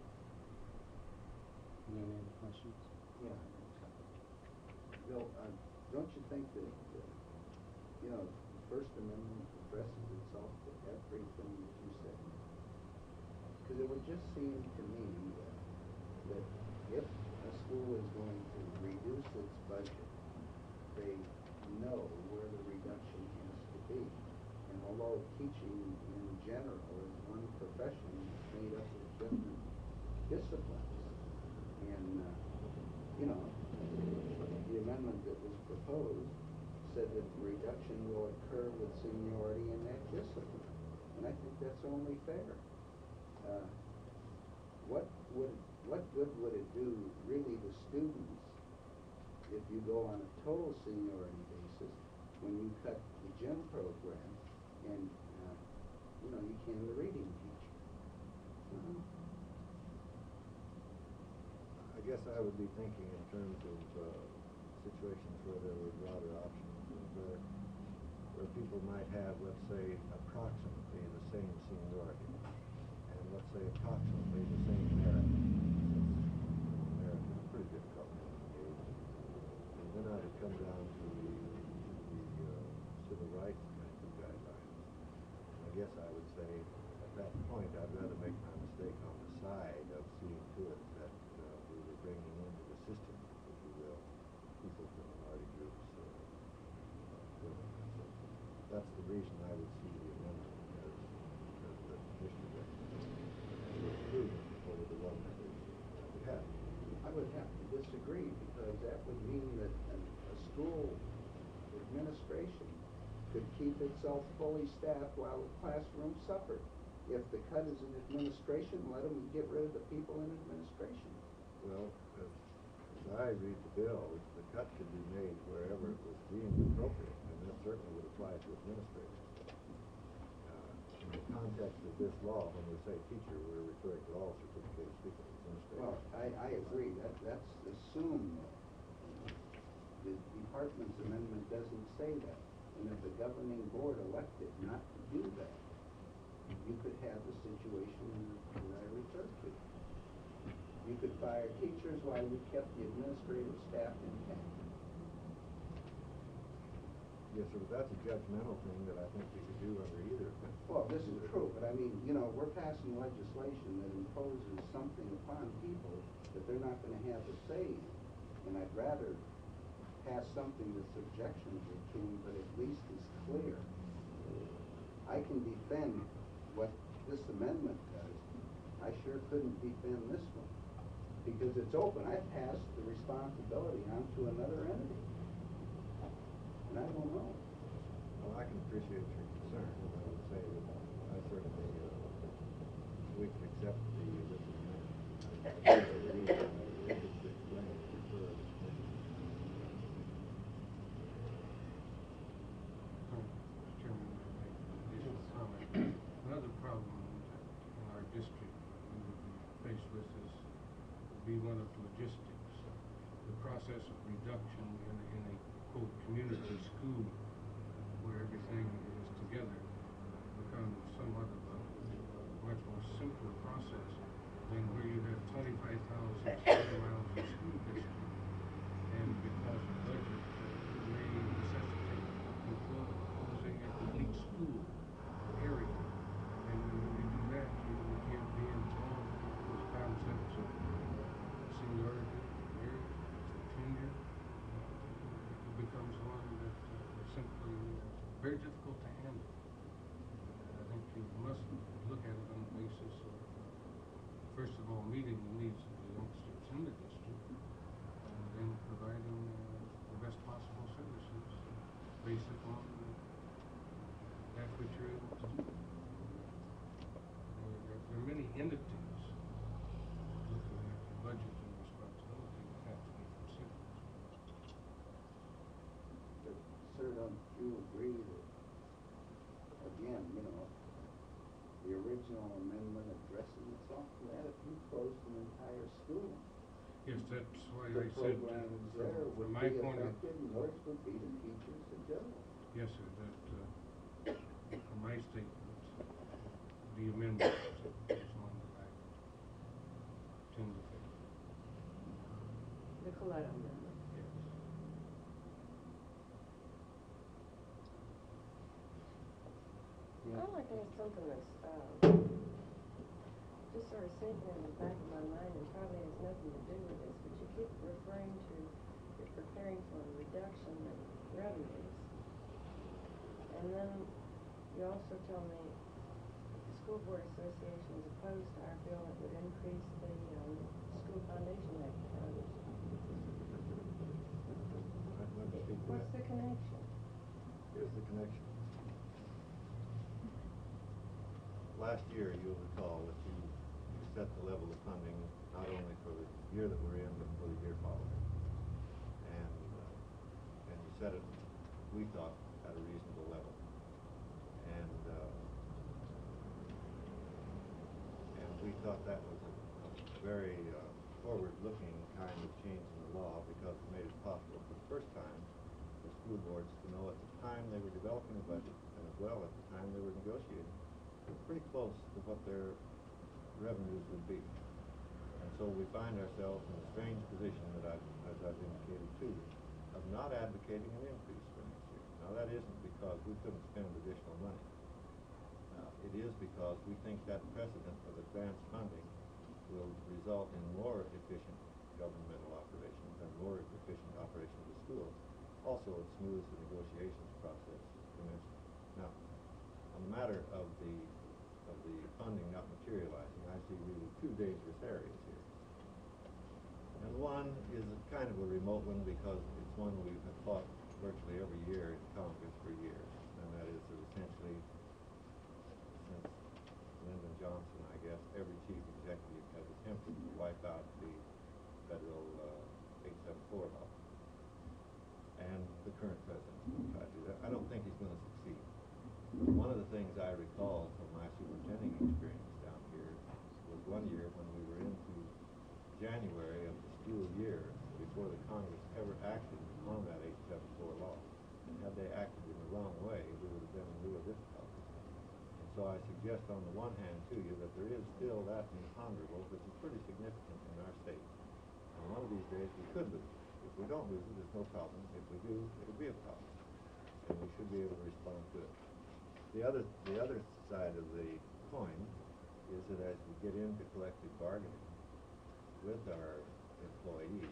Any other questions? Yeah. Bill, uh, don't you think that, uh, you know, the First Amendment addresses itself to everything that you said? Because it would just seem to me uh, that if a school is going to reduce its budget, they know where the reduction has to be. And although teaching in general is one profession made up of different disciplines, and, uh, you know, the amendment that was proposed said that the reduction will occur with seniority in that discipline. And I think that's only fair. Uh, what would, what good would it do really to students if you go on a total seniority basis when you cut the gym program and, uh, you know, you can the reading teacher? Uh-huh. I guess I would be thinking in terms of uh, situations where there were broader options, and where where people might have, let's say, approximately the same seniority, and let's say approximately the same merit. Since merit is pretty difficult to engage. And then I would come down to the, to the uh, civil rights kind of guidelines. And I guess I would say at that point I'd rather make my mistake on the side of seeing to it that uh, we were bringing into the system, if you will, people from minority groups. Uh, uh, so that's the reason I would see the amendment as, as the commissioner recommended, and to approve it over the one that we, that we have. I would have to disagree, because that would mean that a, a school administration could keep itself fully staffed while the classroom suffered. If the cut is in administration, let them get rid of the people in administration. Well, as, as I read the bill, the cut could be made wherever it was deemed appropriate, and that certainly would apply to administrators. Uh, in the context of this law, when we say teacher, we're referring to all certificated speakers, administrators. Well, I, I agree. That that's assumed. The department's amendment doesn't say that. And if the governing board elected not to do that, you could have the situation that I referred to. You could fire teachers while you kept the administrative staff intact. Yes, sir, but that's a judgmental thing that I think you could do under either. Well, this is true, but I mean, you know, we're passing legislation that imposes something upon people that they're not going to have a say in. And I'd rather pass something that's objectionable to them, but at least is clear. I can defend what this amendment does. I sure couldn't defend this one, because it's open. I passed the responsibility on to another entity. And I don't know. Well, I can appreciate your concern, and I would say that I certainly, uh, we can accept the original amendment. I think it's explained, refer to the commission. Mister Chairman, I make an additional comment. Another problem that in our district we would be faced with is would be one of logistics. The process of reduction in, in a quote community school where everything is together becomes somewhat of a, a much more simpler process than where you have twenty-five thousand square miles of school district, and because of budget, it may necessitate closing a complete school area. And when you do that, you, you can't be involved with concepts of seniority, merit, tenure. It becomes one that uh, is simply uh, very difficult to handle. I think you must look at it on the basis of, uh, first of all, meeting the needs of the youngsters in the district, and then providing uh, the best possible services based upon uh, that which you're able to do. There, there, there are many entities looking at the budget and responsibility that have to be considered. But, sir, don't you agree that, again, you know, the original amendment addressing itself to that, if you closed an entire school, Yes, that's why the I said, uh, programs from, there from would my be point of, affected, and yours would be the teachers in general. yes, sir, that, uh, from my statement, the amendment is one that I tend to favor. The Coletta amendment. Yes. there's something that's, um, just sort of sitting in the back of my mind and probably has nothing to do with this, but you keep referring to you're preparing for a reduction in revenues. And then you also tell me the School Board Association is opposed to our bill that would increase the, um, school foundation fund. Let me speak to What's that. the connection? Here's the connection. Last year, you'll recall that you, you set the level of funding not only for the year that we're in, but for the year following. And, uh, and you set it, we thought, at a reasonable level. And, uh, and we thought that was a, a very uh, forward-looking kind of change in the law, because it made it possible for the first time for school boards to know at the time they were developing a budget, and as well at the time they were negotiating, pretty close to what their revenues would be. And so we find ourselves in a strange position that I've, as I've indicated to you, of not advocating an increase for next year. Now that isn't because we couldn't spend additional money. Uh, it is because we think that precedent of advanced funding will result in more efficient governmental operations and more efficient operation of the schools. Also, it smooths the negotiations process immensely. Now, on the matter of the of the funding not materializing, I see really two dangerous areas here. And one is a kind of a remote one, because it's one we've fought virtually every year in Congress for years, and that is that essentially, since Lyndon Johnson, I guess, every chief executive has attempted to wipe out the federal uh, eight seventy-four law. And the current president will try to do that. I don't think he's going to succeed. One of the things I recall from my superintending experience down here was one year when we were into January of the school year before the Congress ever acted on that eight seventy-four law. And had they acted in the wrong way, we would have been in real difficulty. And so I suggest on the one hand to you that there is still that imponderable, which is pretty significant in our state. And one of these days we could lose it. If we don't lose it, there's no problem. If we do, it'll be a problem. And we should be able to respond to it. The other, the other side of the coin is that as we get into collective bargaining with our employees,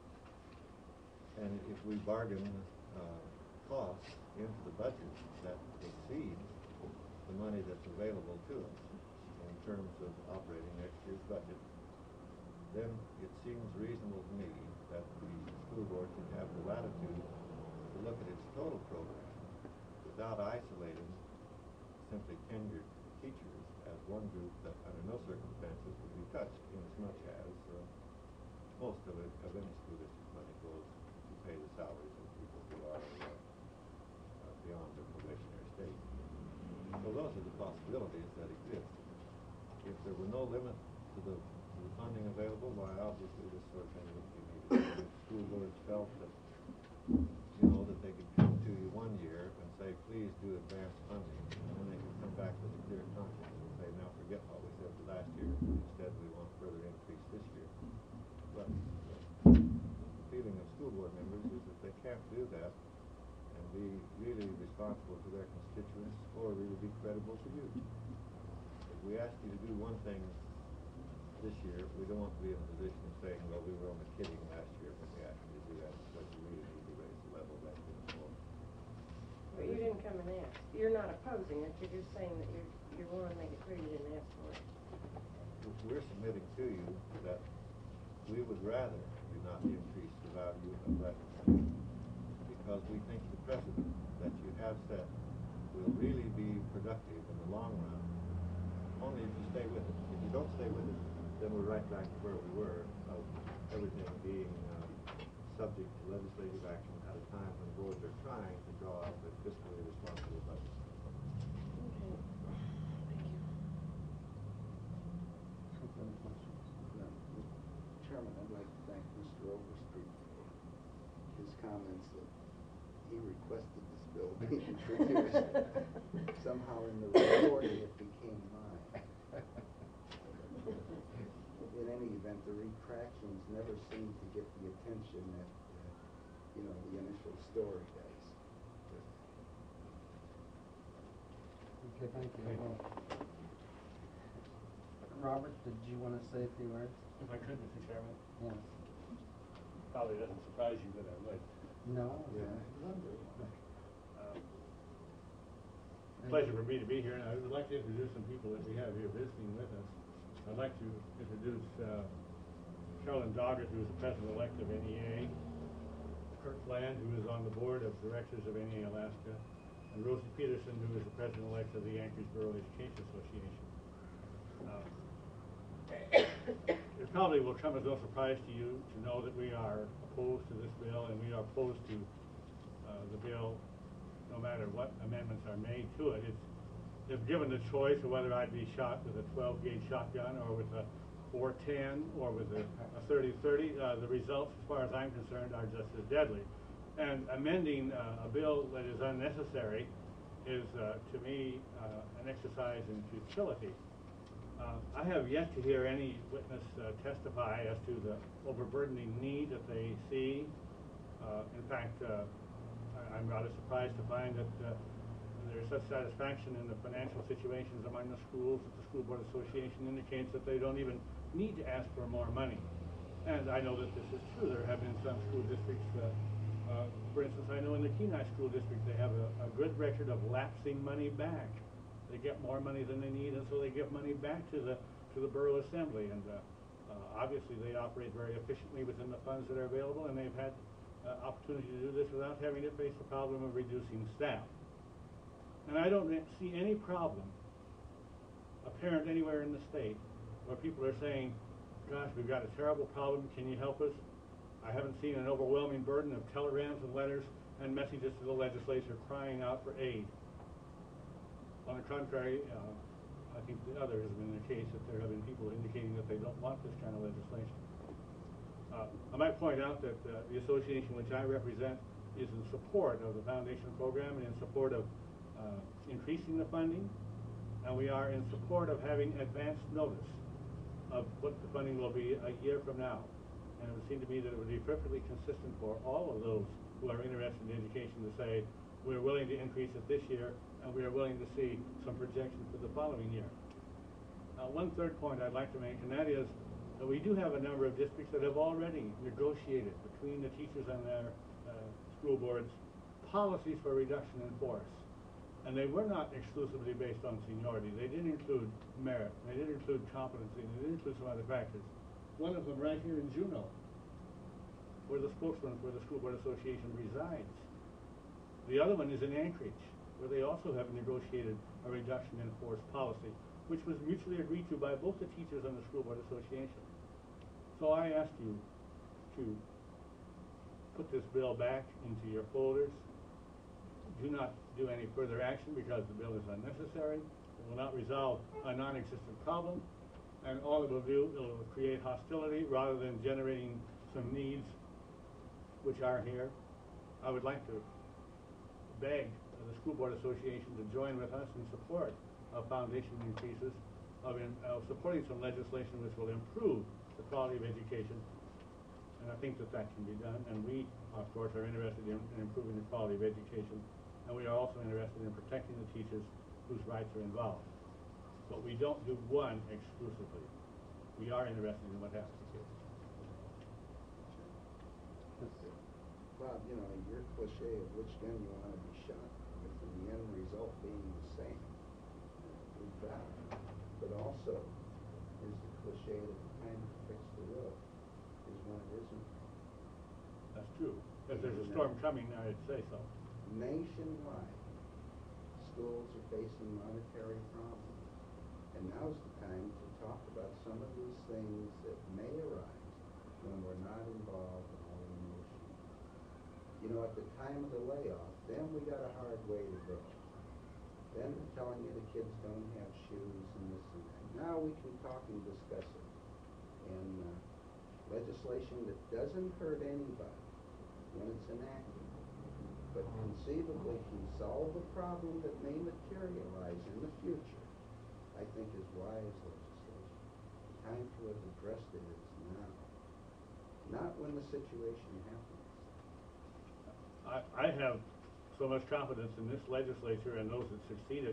and if we bargain uh, costs into the budget that exceed the money that's available to us in terms of operating next year's budget, then it seems reasonable to me that the school board should have the latitude to look at its total program without isolating simply tenured teachers as one group that under no circumstances would be touched, in as much as uh, most of it, of any school district money goes to pay the salaries of people who are uh, uh, beyond their probationary state. So those are the possibilities that exist. If there were no limit to the, to the funding available, why obviously this sort of thing would be needed. If school boards felt that, you know, that they could come to you one year and say, please do advanced funding, and then they could come back with a clear conscience and say, now forget what we said last year. Instead, we want further increase this year. But the feeling of school board members is that they can't do that and be really responsible to their constituents or really be credible to you. If we ask you to do one thing this year, we don't want to be in a position of saying, well, we were only kidding last year when we asked you to do that, because you really need to raise the level that you know. But you didn't come and ask. You're not opposing it, you're just saying that you're, you're willing to make it clear you didn't ask for it. We're submitting to you that we would rather you not increase the value of that incentive, because we think the precedent that you have set will really be productive in the long run, only if you stay with it. If you don't stay with it, then we're right back to where we were, of everything being uh, subject to legislative action at a time when boards are trying to draw up a fiscally responsible budget. Okay. Thank you. Any questions? No. Chairman, I'd like to thank Mister Overstreet for his comments that he requested this bill be introduced. Somehow in the recording it became mine. In any event, the retractions never seem to get the attention that, uh, you know, the initial story does. Okay, thank you. Okay. Well, Robert, did you wanna say a few words? If I could, Mister Chairman, Yes. probably doesn't surprise you that I would. No? Um, Pleasure for me to be here, and I would like to introduce some people that we have here visiting with us. I'd like to introduce uh, Carolyn Doggett, who is the president-elect of N E A, Kurt Bland, who is on the board of directors of N E A Alaska, and Rosie Peterson, who is the president-elect of the Anchorage Borough Education Association. Uh, It probably will come as no surprise to you to know that we are opposed to this bill, and we are opposed to uh, the bill no matter what amendments are made to it. It's, if given the choice of whether I'd be shot with a twelve gauge shotgun or with a four ten or with a, a thirty thirty, uh, the results, as far as I'm concerned, are just as deadly. And amending uh, a bill that is unnecessary is, uh, to me, uh, an exercise in futility. Uh, I have yet to hear any witness uh, testify as to the overburdening need that they see. Uh, in fact, uh, I, I'm rather surprised to find that uh, there's such satisfaction in the financial situations among the schools that the School Board Association indicates that they don't even need to ask for more money. And I know that this is true. There have been some school districts, uh, uh, for instance, I know in the Kenai School District they have a, a good record of lapsing money back. They get more money than they need, and so they give money back to the to the borough assembly. And uh, uh, obviously, they operate very efficiently within the funds that are available, and they've had uh, opportunity to do this without having to face the problem of reducing staff. And I don't see any problem apparent anywhere in the state where people are saying, "Gosh, we've got a terrible problem. Can you help us?" I haven't seen an overwhelming burden of telegrams and letters and messages to the legislature crying out for aid. On the contrary, uh, I think the other has been the case, that there have been people indicating that they don't want this kind of legislation. Uh, I might point out that uh, the association which I represent is in support of the foundation program and in support of uh, increasing the funding, and we are in support of having advance notice of what the funding will be a year from now. And it would seem to me that it would be perfectly consistent for all of those who are interested in education to say, we're willing to increase it this year, and we are willing to see some projections for the following year. Uh, one third point I'd like to make, and that is that we do have a number of districts that have already negotiated between the teachers and their uh, school boards policies for reduction in force. And they were not exclusively based on seniority. They did include merit, they did include competency, they did include some other factors. One of them right here in Juneau, where the spokesman for the School Board Association resides. The other one is in Anchorage, where they also have negotiated a reduction in force policy, which was mutually agreed to by both the teachers and the School Board Association. So I ask you to put this bill back into your folders. Do not do any further action because the bill is unnecessary. It will not resolve a non-existent problem, and all it will do, it will create hostility rather than generating some needs which are here. I would like to beg the School Board Association to join with us in support of foundation increases, of, in, of supporting some legislation which will improve the quality of education. And I think that that can be done. And we, of course, are interested in, in improving the quality of education. And we are also interested in protecting the teachers whose rights are involved. But we don't do one exclusively. We are interested in what happens to kids. Bob, you know, your cliche of which gun you want to be shot with, and the end result being the same. We've got it. But also, is the cliche that the time to fix the roof is when it isn't. That's true. If there's a storm coming, I'd say so. Nationwide, schools are facing monetary problems. And now's the time to talk about some of these things that may arise when we're not involved in all the emotion. You know, at the time of the layoff, then we got a hard way to go. Then they're telling you the kids don't have shoes and this and that. Now we can talk and discuss it. And uh, legislation that doesn't hurt anybody when it's enacted, but conceivably can solve a problem that may materialize in the future, I think is wise legislation. The time to have addressed it is now, not when the situation happens. I, I have so much confidence in this legislature and those that succeed it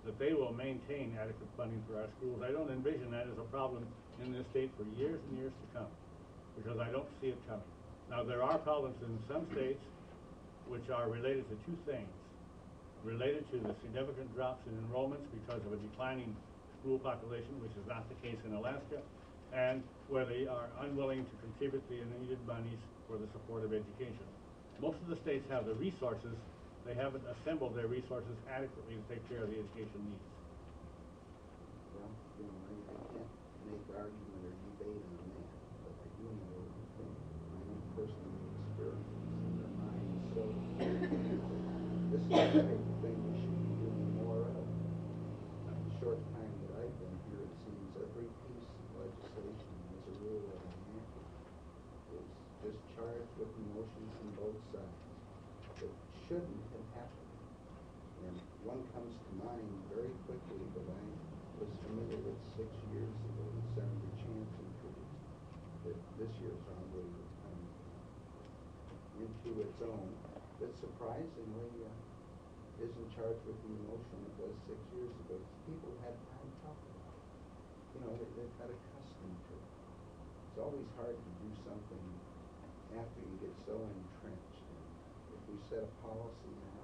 that they will maintain adequate funding for our schools. I don't envision that as a problem in this state for years and years to come, because I don't see it coming. Now, there are problems in some states which are related to two things. Related to the significant drops in enrollments because of a declining school population, which is not the case in Alaska, and where they are unwilling to contribute the needed monies for the support of education. Most of the states have the resources, they haven't assembled their resources adequately to take care of the education needs. Well, you know, I, I can't make argument or debate on that, but I do know from my own personal experience in mine. So this is the type of thing we should be doing more of. In the short time that I've been here, it seems every piece of legislation as a rule that I enacted is just charged with emotions on both sides that shouldn't have happened. And one comes to mind very quickly that I was familiar with six years ago that Senator Chance introduced, that this year's probably um, into its own, but surprisingly uh, isn't charged with the emotion it was six years ago. People had time to talk about it. You know, they, they've got accustomed to it. It's always hard to do something after you get so entrenched. And if we set a policy now,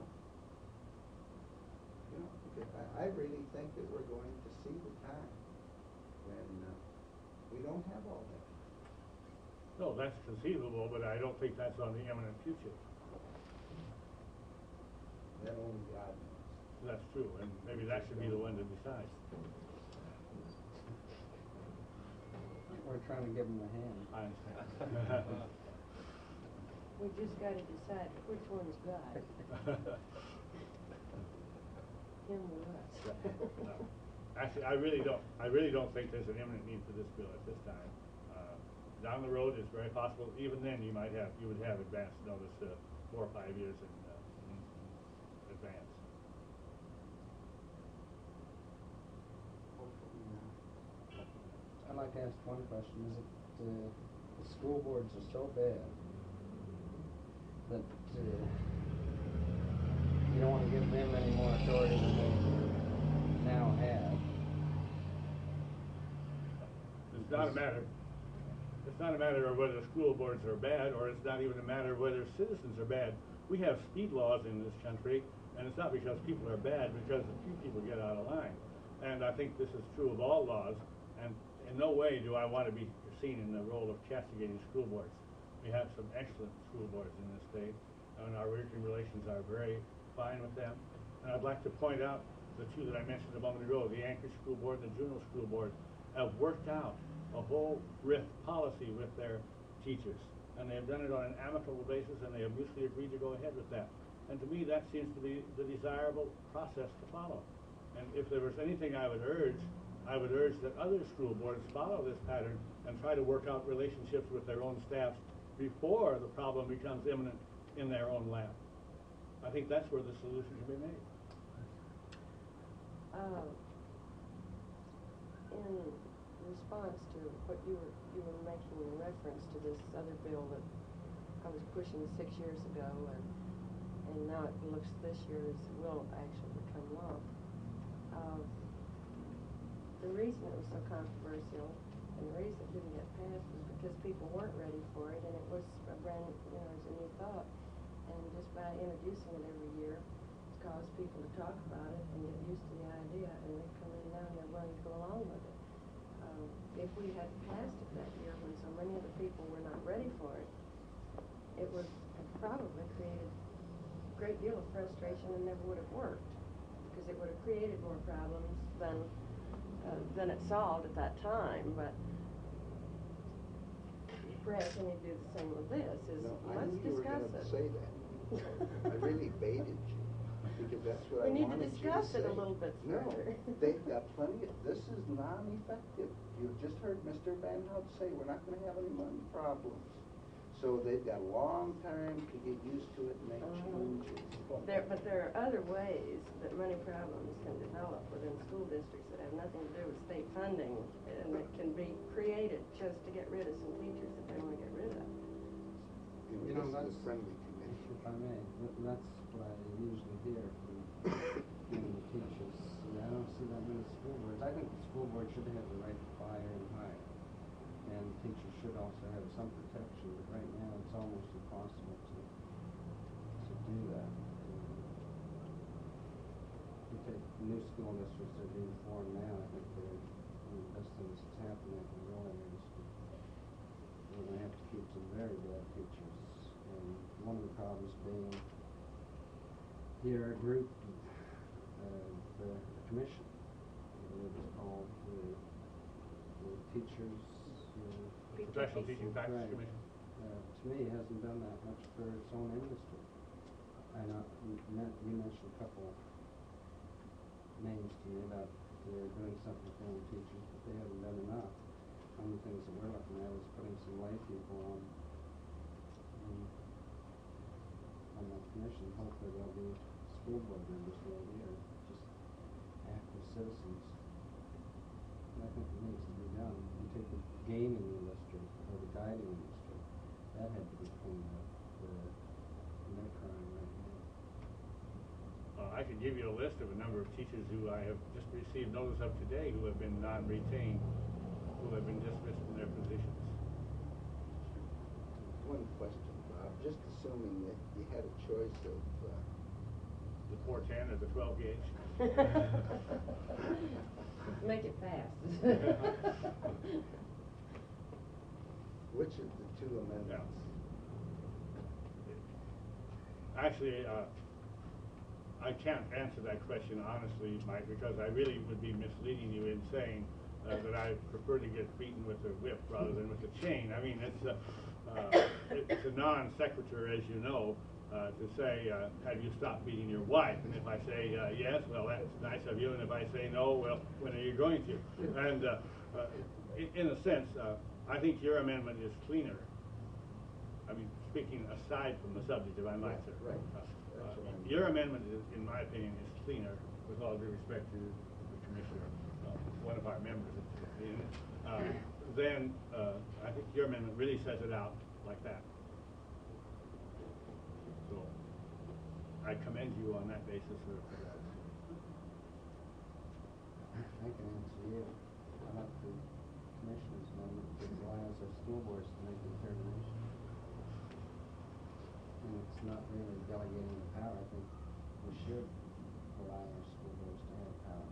you know, because I, I really think that we're going to see the time when uh, we don't have all that. No, that's conceivable, but I don't think that's on the imminent future. That only God knows. That's true, and maybe that should be the one to decide. We're trying to give them a hand. I understand. We just gotta decide which one's God, him or us. No. Actually, I really don't, I really don't think there's an imminent need for this bill at this time. Uh, Down the road, it's very possible, even then, you might have, you would have advance notice uh, four or five years in, uh, in in advance. Hopefully not. I'd like to ask one question. Is it, uh, the school boards are so bad that, uh, you don't want to give them any more authority than they now have? It's not a matter, it's not a matter of whether school boards are bad, or it's not even a matter of whether citizens are bad. We have speed laws in this country, and it's not because people are bad, because a few people get out of line. And I think this is true of all laws, and in no way do I want to be seen in the role of castigating school boards. We have some excellent school boards in this state, and our working relations are very fine with them. And I'd like to point out the two that I mentioned a moment ago, the Anchorage School Board and the Juneau School Board, have worked out a whole R I F policy with their teachers. And they have done it on an amicable basis, and they have mutually agreed to go ahead with that. And to me, that seems to be the desirable process to follow. And if there was anything I would urge, I would urge that other school boards follow this pattern and try to work out relationships with their own staffs before the problem becomes imminent in their own lab. I think that's where the solution can be made. Uh, in response to what you were, you were making in reference to this other bill that I was pushing six years ago, and, and now it looks this year as will actually become law. Uh, the reason it was so controversial and the reason it didn't get passed was because people weren't ready for it, and it was a brand, you know, it was a new thought. And just by introducing it every year, it's caused people to talk about it and get used to the idea, and they come in now and they're willing to go along with it. Um, if we had passed it that year when so many of the people were not ready for it, it would have probably created a great deal of frustration and never would have worked, because it would have created more problems than uh, than it solved at that time. But perhaps we need to do the same with this. Is No, I let's knew you were discuss gonna it. say that. I really baited you, because that's what I We need to wanted you to discuss it a say. little bit No, further. they've got plenty of, this is non-effective. You've just heard Mister Van Hout say, we're not gonna have any money problems. So they've got a long time to get used to it and make Uh-huh. changes. There, but there are other ways that money problems can develop within school districts that have nothing to do with state funding, and that can be created just to get rid of some teachers that they want to get rid of. You know, this is that's, a friendly committee. if I may, th- that's what I usually hear from, you know, the teachers. Uh, I don't see that many school boards. I think the school board should have the right to fire and hire. And teachers should also have some protection, but right now it's almost impossible to, to do that. You take new school districts that are being formed now, I think they're one of the best things that's happening in the rural areas. We're gonna have to keep some very bad teachers. And one of the problems being here, a group, uh, the commission, I believe it's called, the, the teachers. uh, Professional Teaching Practice Right. Commission. Uh, to me, hasn't done that much for its own industry. I know, you men- you mentioned a couple names to me about they're doing something for young teachers, but they haven't done enough. One of the things that we're looking at is putting some lay people on, um, on that commission. Hopefully they'll be school board members who are here, just active citizens. And I think it needs to be done. You take the gaming industry or the guiding industry, that had to be cleaned up. The, no crime right now. Uh, I could give you a list of a number of teachers who I have just received notice of today who have been non-retained, who have been dismissed from their positions. One question, Bob, just assuming that you had a choice of, uh, The four ten or the twelve gauge. Make it fast. which of the two amendments? Actually, uh, I can't answer that question honestly, Mike, because I really would be misleading you in saying uh, that I prefer to get beaten with a whip rather than with a chain. I mean, it's a, uh, it's a non sequitur, as you know, uh, to say, uh, have you stopped beating your wife? And if I say uh, yes, well, that's nice of you. And if I say no, well, when are you going to? And uh, uh, in, in a sense, uh, I think your amendment is cleaner. I mean, speaking aside from the subject, if I might, sir. Right. Uh, That's what I mean. Your amendment, is, in my opinion, is cleaner, with all due respect to the commissioner, uh, one of our members, in, uh, then uh, I think your amendment really says it out like that. So I commend you on that basis for, for that. I can answer you. I like the commissioner's amendment that allows our school boards to make the determination. And it's not really delegating the power. I think we should allow our school boards to have power.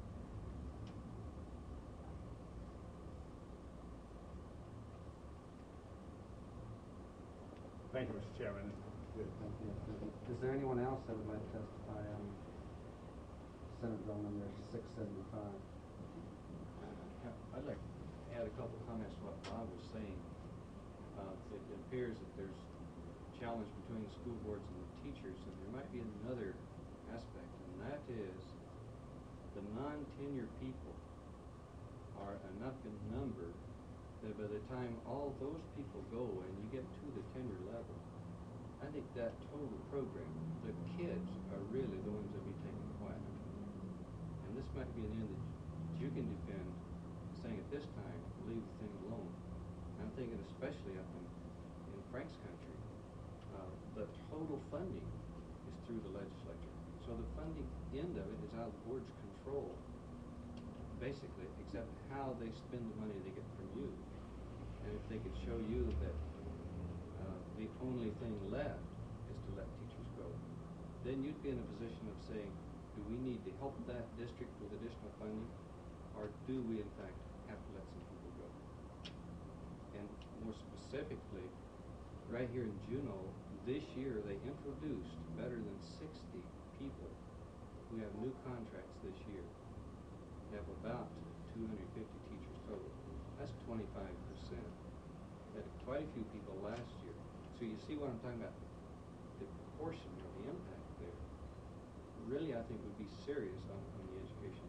Thank you, Mister Chairman. Good, thank you. Is there anyone else that would like to testify on Senate Bill number six seventy-five? I'd like to add a couple comments to what Bob was saying. Uh, it it appears that there's a challenge between the school boards and the teachers, and there might be another aspect, and that is the non-tenure people are enough in number that by the time all those people go and you get to the tenure level, I think that total program, the kids are really the ones that be taken quiet. And this might be an end that you can defend, saying at this time, leave the thing alone. And I'm thinking especially up in, in Frank's country, uh, the total funding is through the legislature. So the funding end of it is out of the board's control, basically, except how they spend the money they get from you. And if they could show you that uh, the only thing left is to let teachers go, then you'd be in a position of saying, do we need to help that district with additional funding, or do we in fact have to let some people go? And more specifically, right here in Juneau, this year they introduced better than sixty people who have new contracts this year. They have about two hundred fifty teachers total. That's twenty-five percent. They had quite a few people last year. So you see what I'm talking about? The proportion or the impact there really, I think, would be serious on, on the education.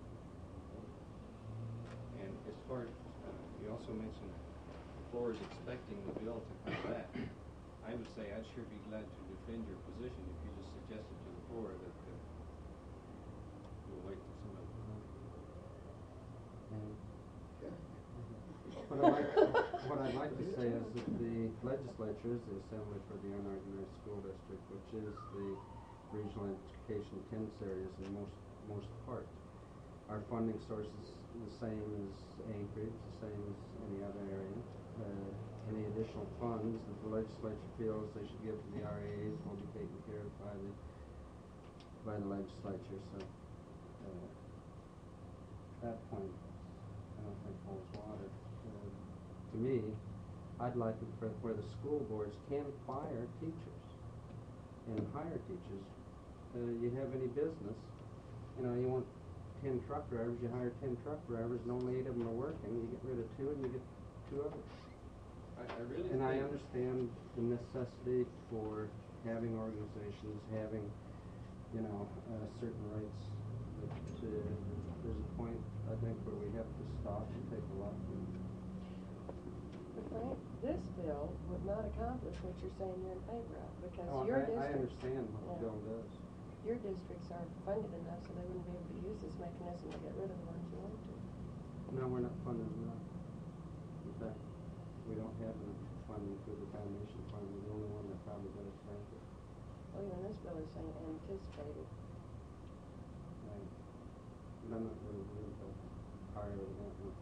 And as far as, uh, you also mentioned the floor is expecting the bill to come back. I would say I'd sure be glad to defend your position if you just suggested to the floor that uh, we'll wait till some other time. And Okay. what I'd like, what I'd like to say is that the legislature is the assembly for the unorganized school district, which is the regional education attendance areas in most, most part. our funding source is the same as Anchorage, the same as any other area. Uh, any additional funds that the legislature feels they should give to the R A As will be taken care of by the, by the legislature, so, uh, that point, I don't think holds water. Uh, to me, I'd like it for where the school boards can fire teachers and hire teachers. Uh, you have any business, you know, you want ten truck drivers, you hire ten truck drivers and only eight of them are working, you get rid of two and you get two others. I, I really And I think- understand the necessity for having organizations, having, you know, uh, certain rights, but, uh, there's a point, I think, where we have to stop and take a look. But Frank, this bill would not accomplish what you're saying you're in favor of, because Oh, your I, I district. understand what the Yeah. bill does. Your districts aren't funded enough, so they wouldn't be able to use this mechanism to get rid of the ones you want to. No, we're not funded enough. In fact, we don't have enough funding through the foundation fund. We're the only one that probably does that. Well, even this bill is saying anticipated. Right. But I'm not really worried about hiring that much.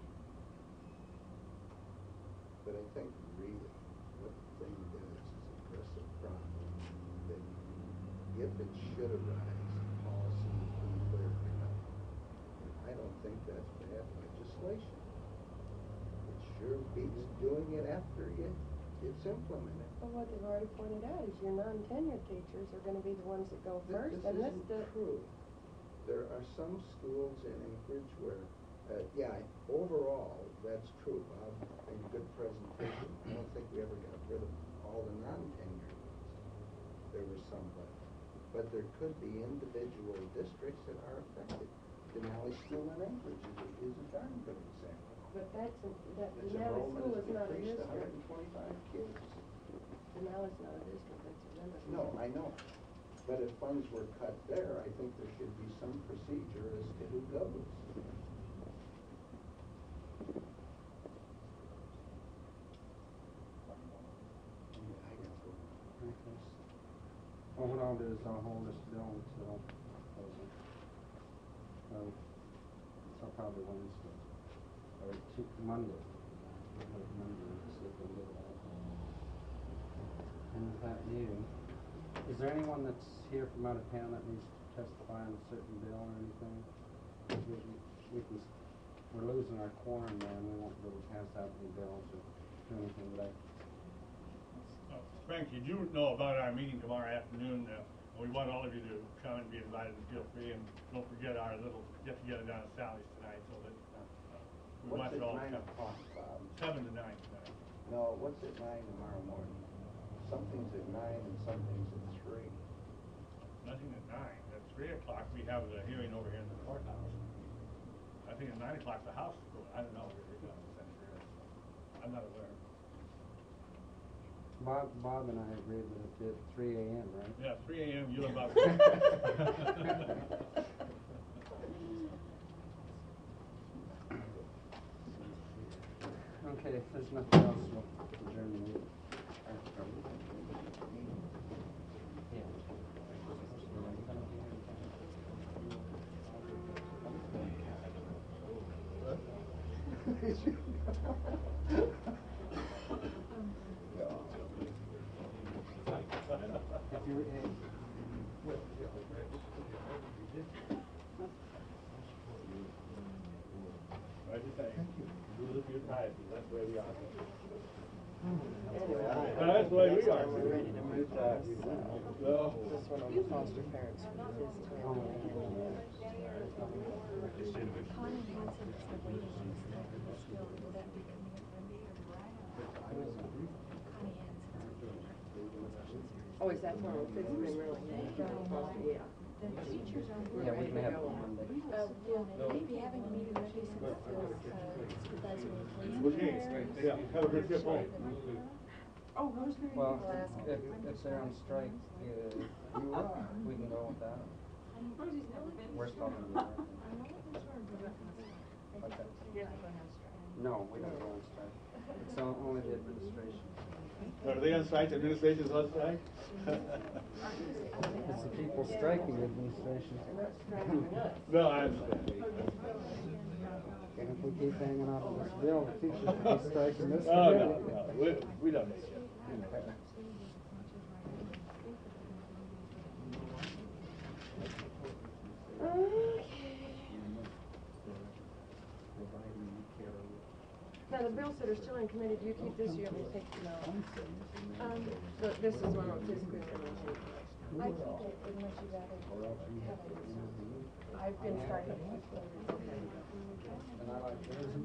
But I think really what the thing does is address a problem that if it should arise, the policy is pretty clear cut. And I don't think that's bad legislation. It sure beats doing it after it, it's implemented. But what they've already pointed out is your non-tenured teachers are gonna be the ones that go Th- first, This and this, isn't the, true. There are some schools in Anchorage where, uh, yeah, overall, that's true. Bob made a good presentation. I don't think we ever got rid of all the non-tenured ones. There were some left. But there could be individual districts that are affected. Denali School in Anchorage is a, is a darn good example. but that's, an- that, Its Denali enrollment School has is not a decreased one hundred district. and twenty-five kids. Denali's not a district, that's a limit. No, I know. But if funds were cut there, I think there should be some procedure as to who goes. Yeah, I gotta go. Okay. Well, what I'll do is I'll hold this bill until, closing. Um, so probably Wednesday, or Tu- Monday. Like Monday, see if we can get it out. And with that meeting, is there anyone that's here from out of town that needs to testify on a certain bill or anything? We can, we can, we're losing our quorum there, and we won't be able to pass out any bills or do anything, but I, Uh, Frank, you do know about our meeting tomorrow afternoon. Uh, we want all of you to come and be invited and feel free, and don't forget our little get-together down at Sally's tonight, so that, uh, we want What's you at all to nine come. o'clock, Bob? Seven to nine tonight. No, what's at nine tomorrow morning? Something's at nine and something's at three. Nothing at nine. At three o'clock, we have the hearing over here in the courthouse. I think at nine o'clock, the House is going. I don't know, really, uh, Senator, I'm not aware. Bob, Bob and I agreed that it's at three A M, right? Yeah, three A M, you're about. Okay, if there's nothing else, we'll adjourn the meeting. If you, eh, Right, you say. You look your piety, that's where we are. Anyway, That's the way we are. we're ready to move this, uh, Well, this one on the foster parents. This Connie Hansen is the waiting list for this bill. Will that be coming up Monday or Friday? Connie Hansen. Oh, is that one? It's been really, yeah. The teachers are. yeah, we can have it on Monday. Uh, yeah, they may be having a meeting Monday since the, uh, supervisor was leaving. Okay, yeah, have a good trip home. Oh, Rosemary. Well, if, if they're on strike, uh, you are, we can go without. We're still gonna be there. Okay. You're not going on strike. No, we don't go on strike. It's on- only the administration. Are they on strike, the administration's on strike? It's the people striking the administration. No, I understand. And if we keep hanging on to this bill, the teachers will be striking this. Oh, no, committee. no, we, we don't need it. Now, the bills that are still in committee, do you keep this, or you want me to take them out? Um, but this is one of physically limited. I keep it unless you rather have it. I've been striking. And I like yours.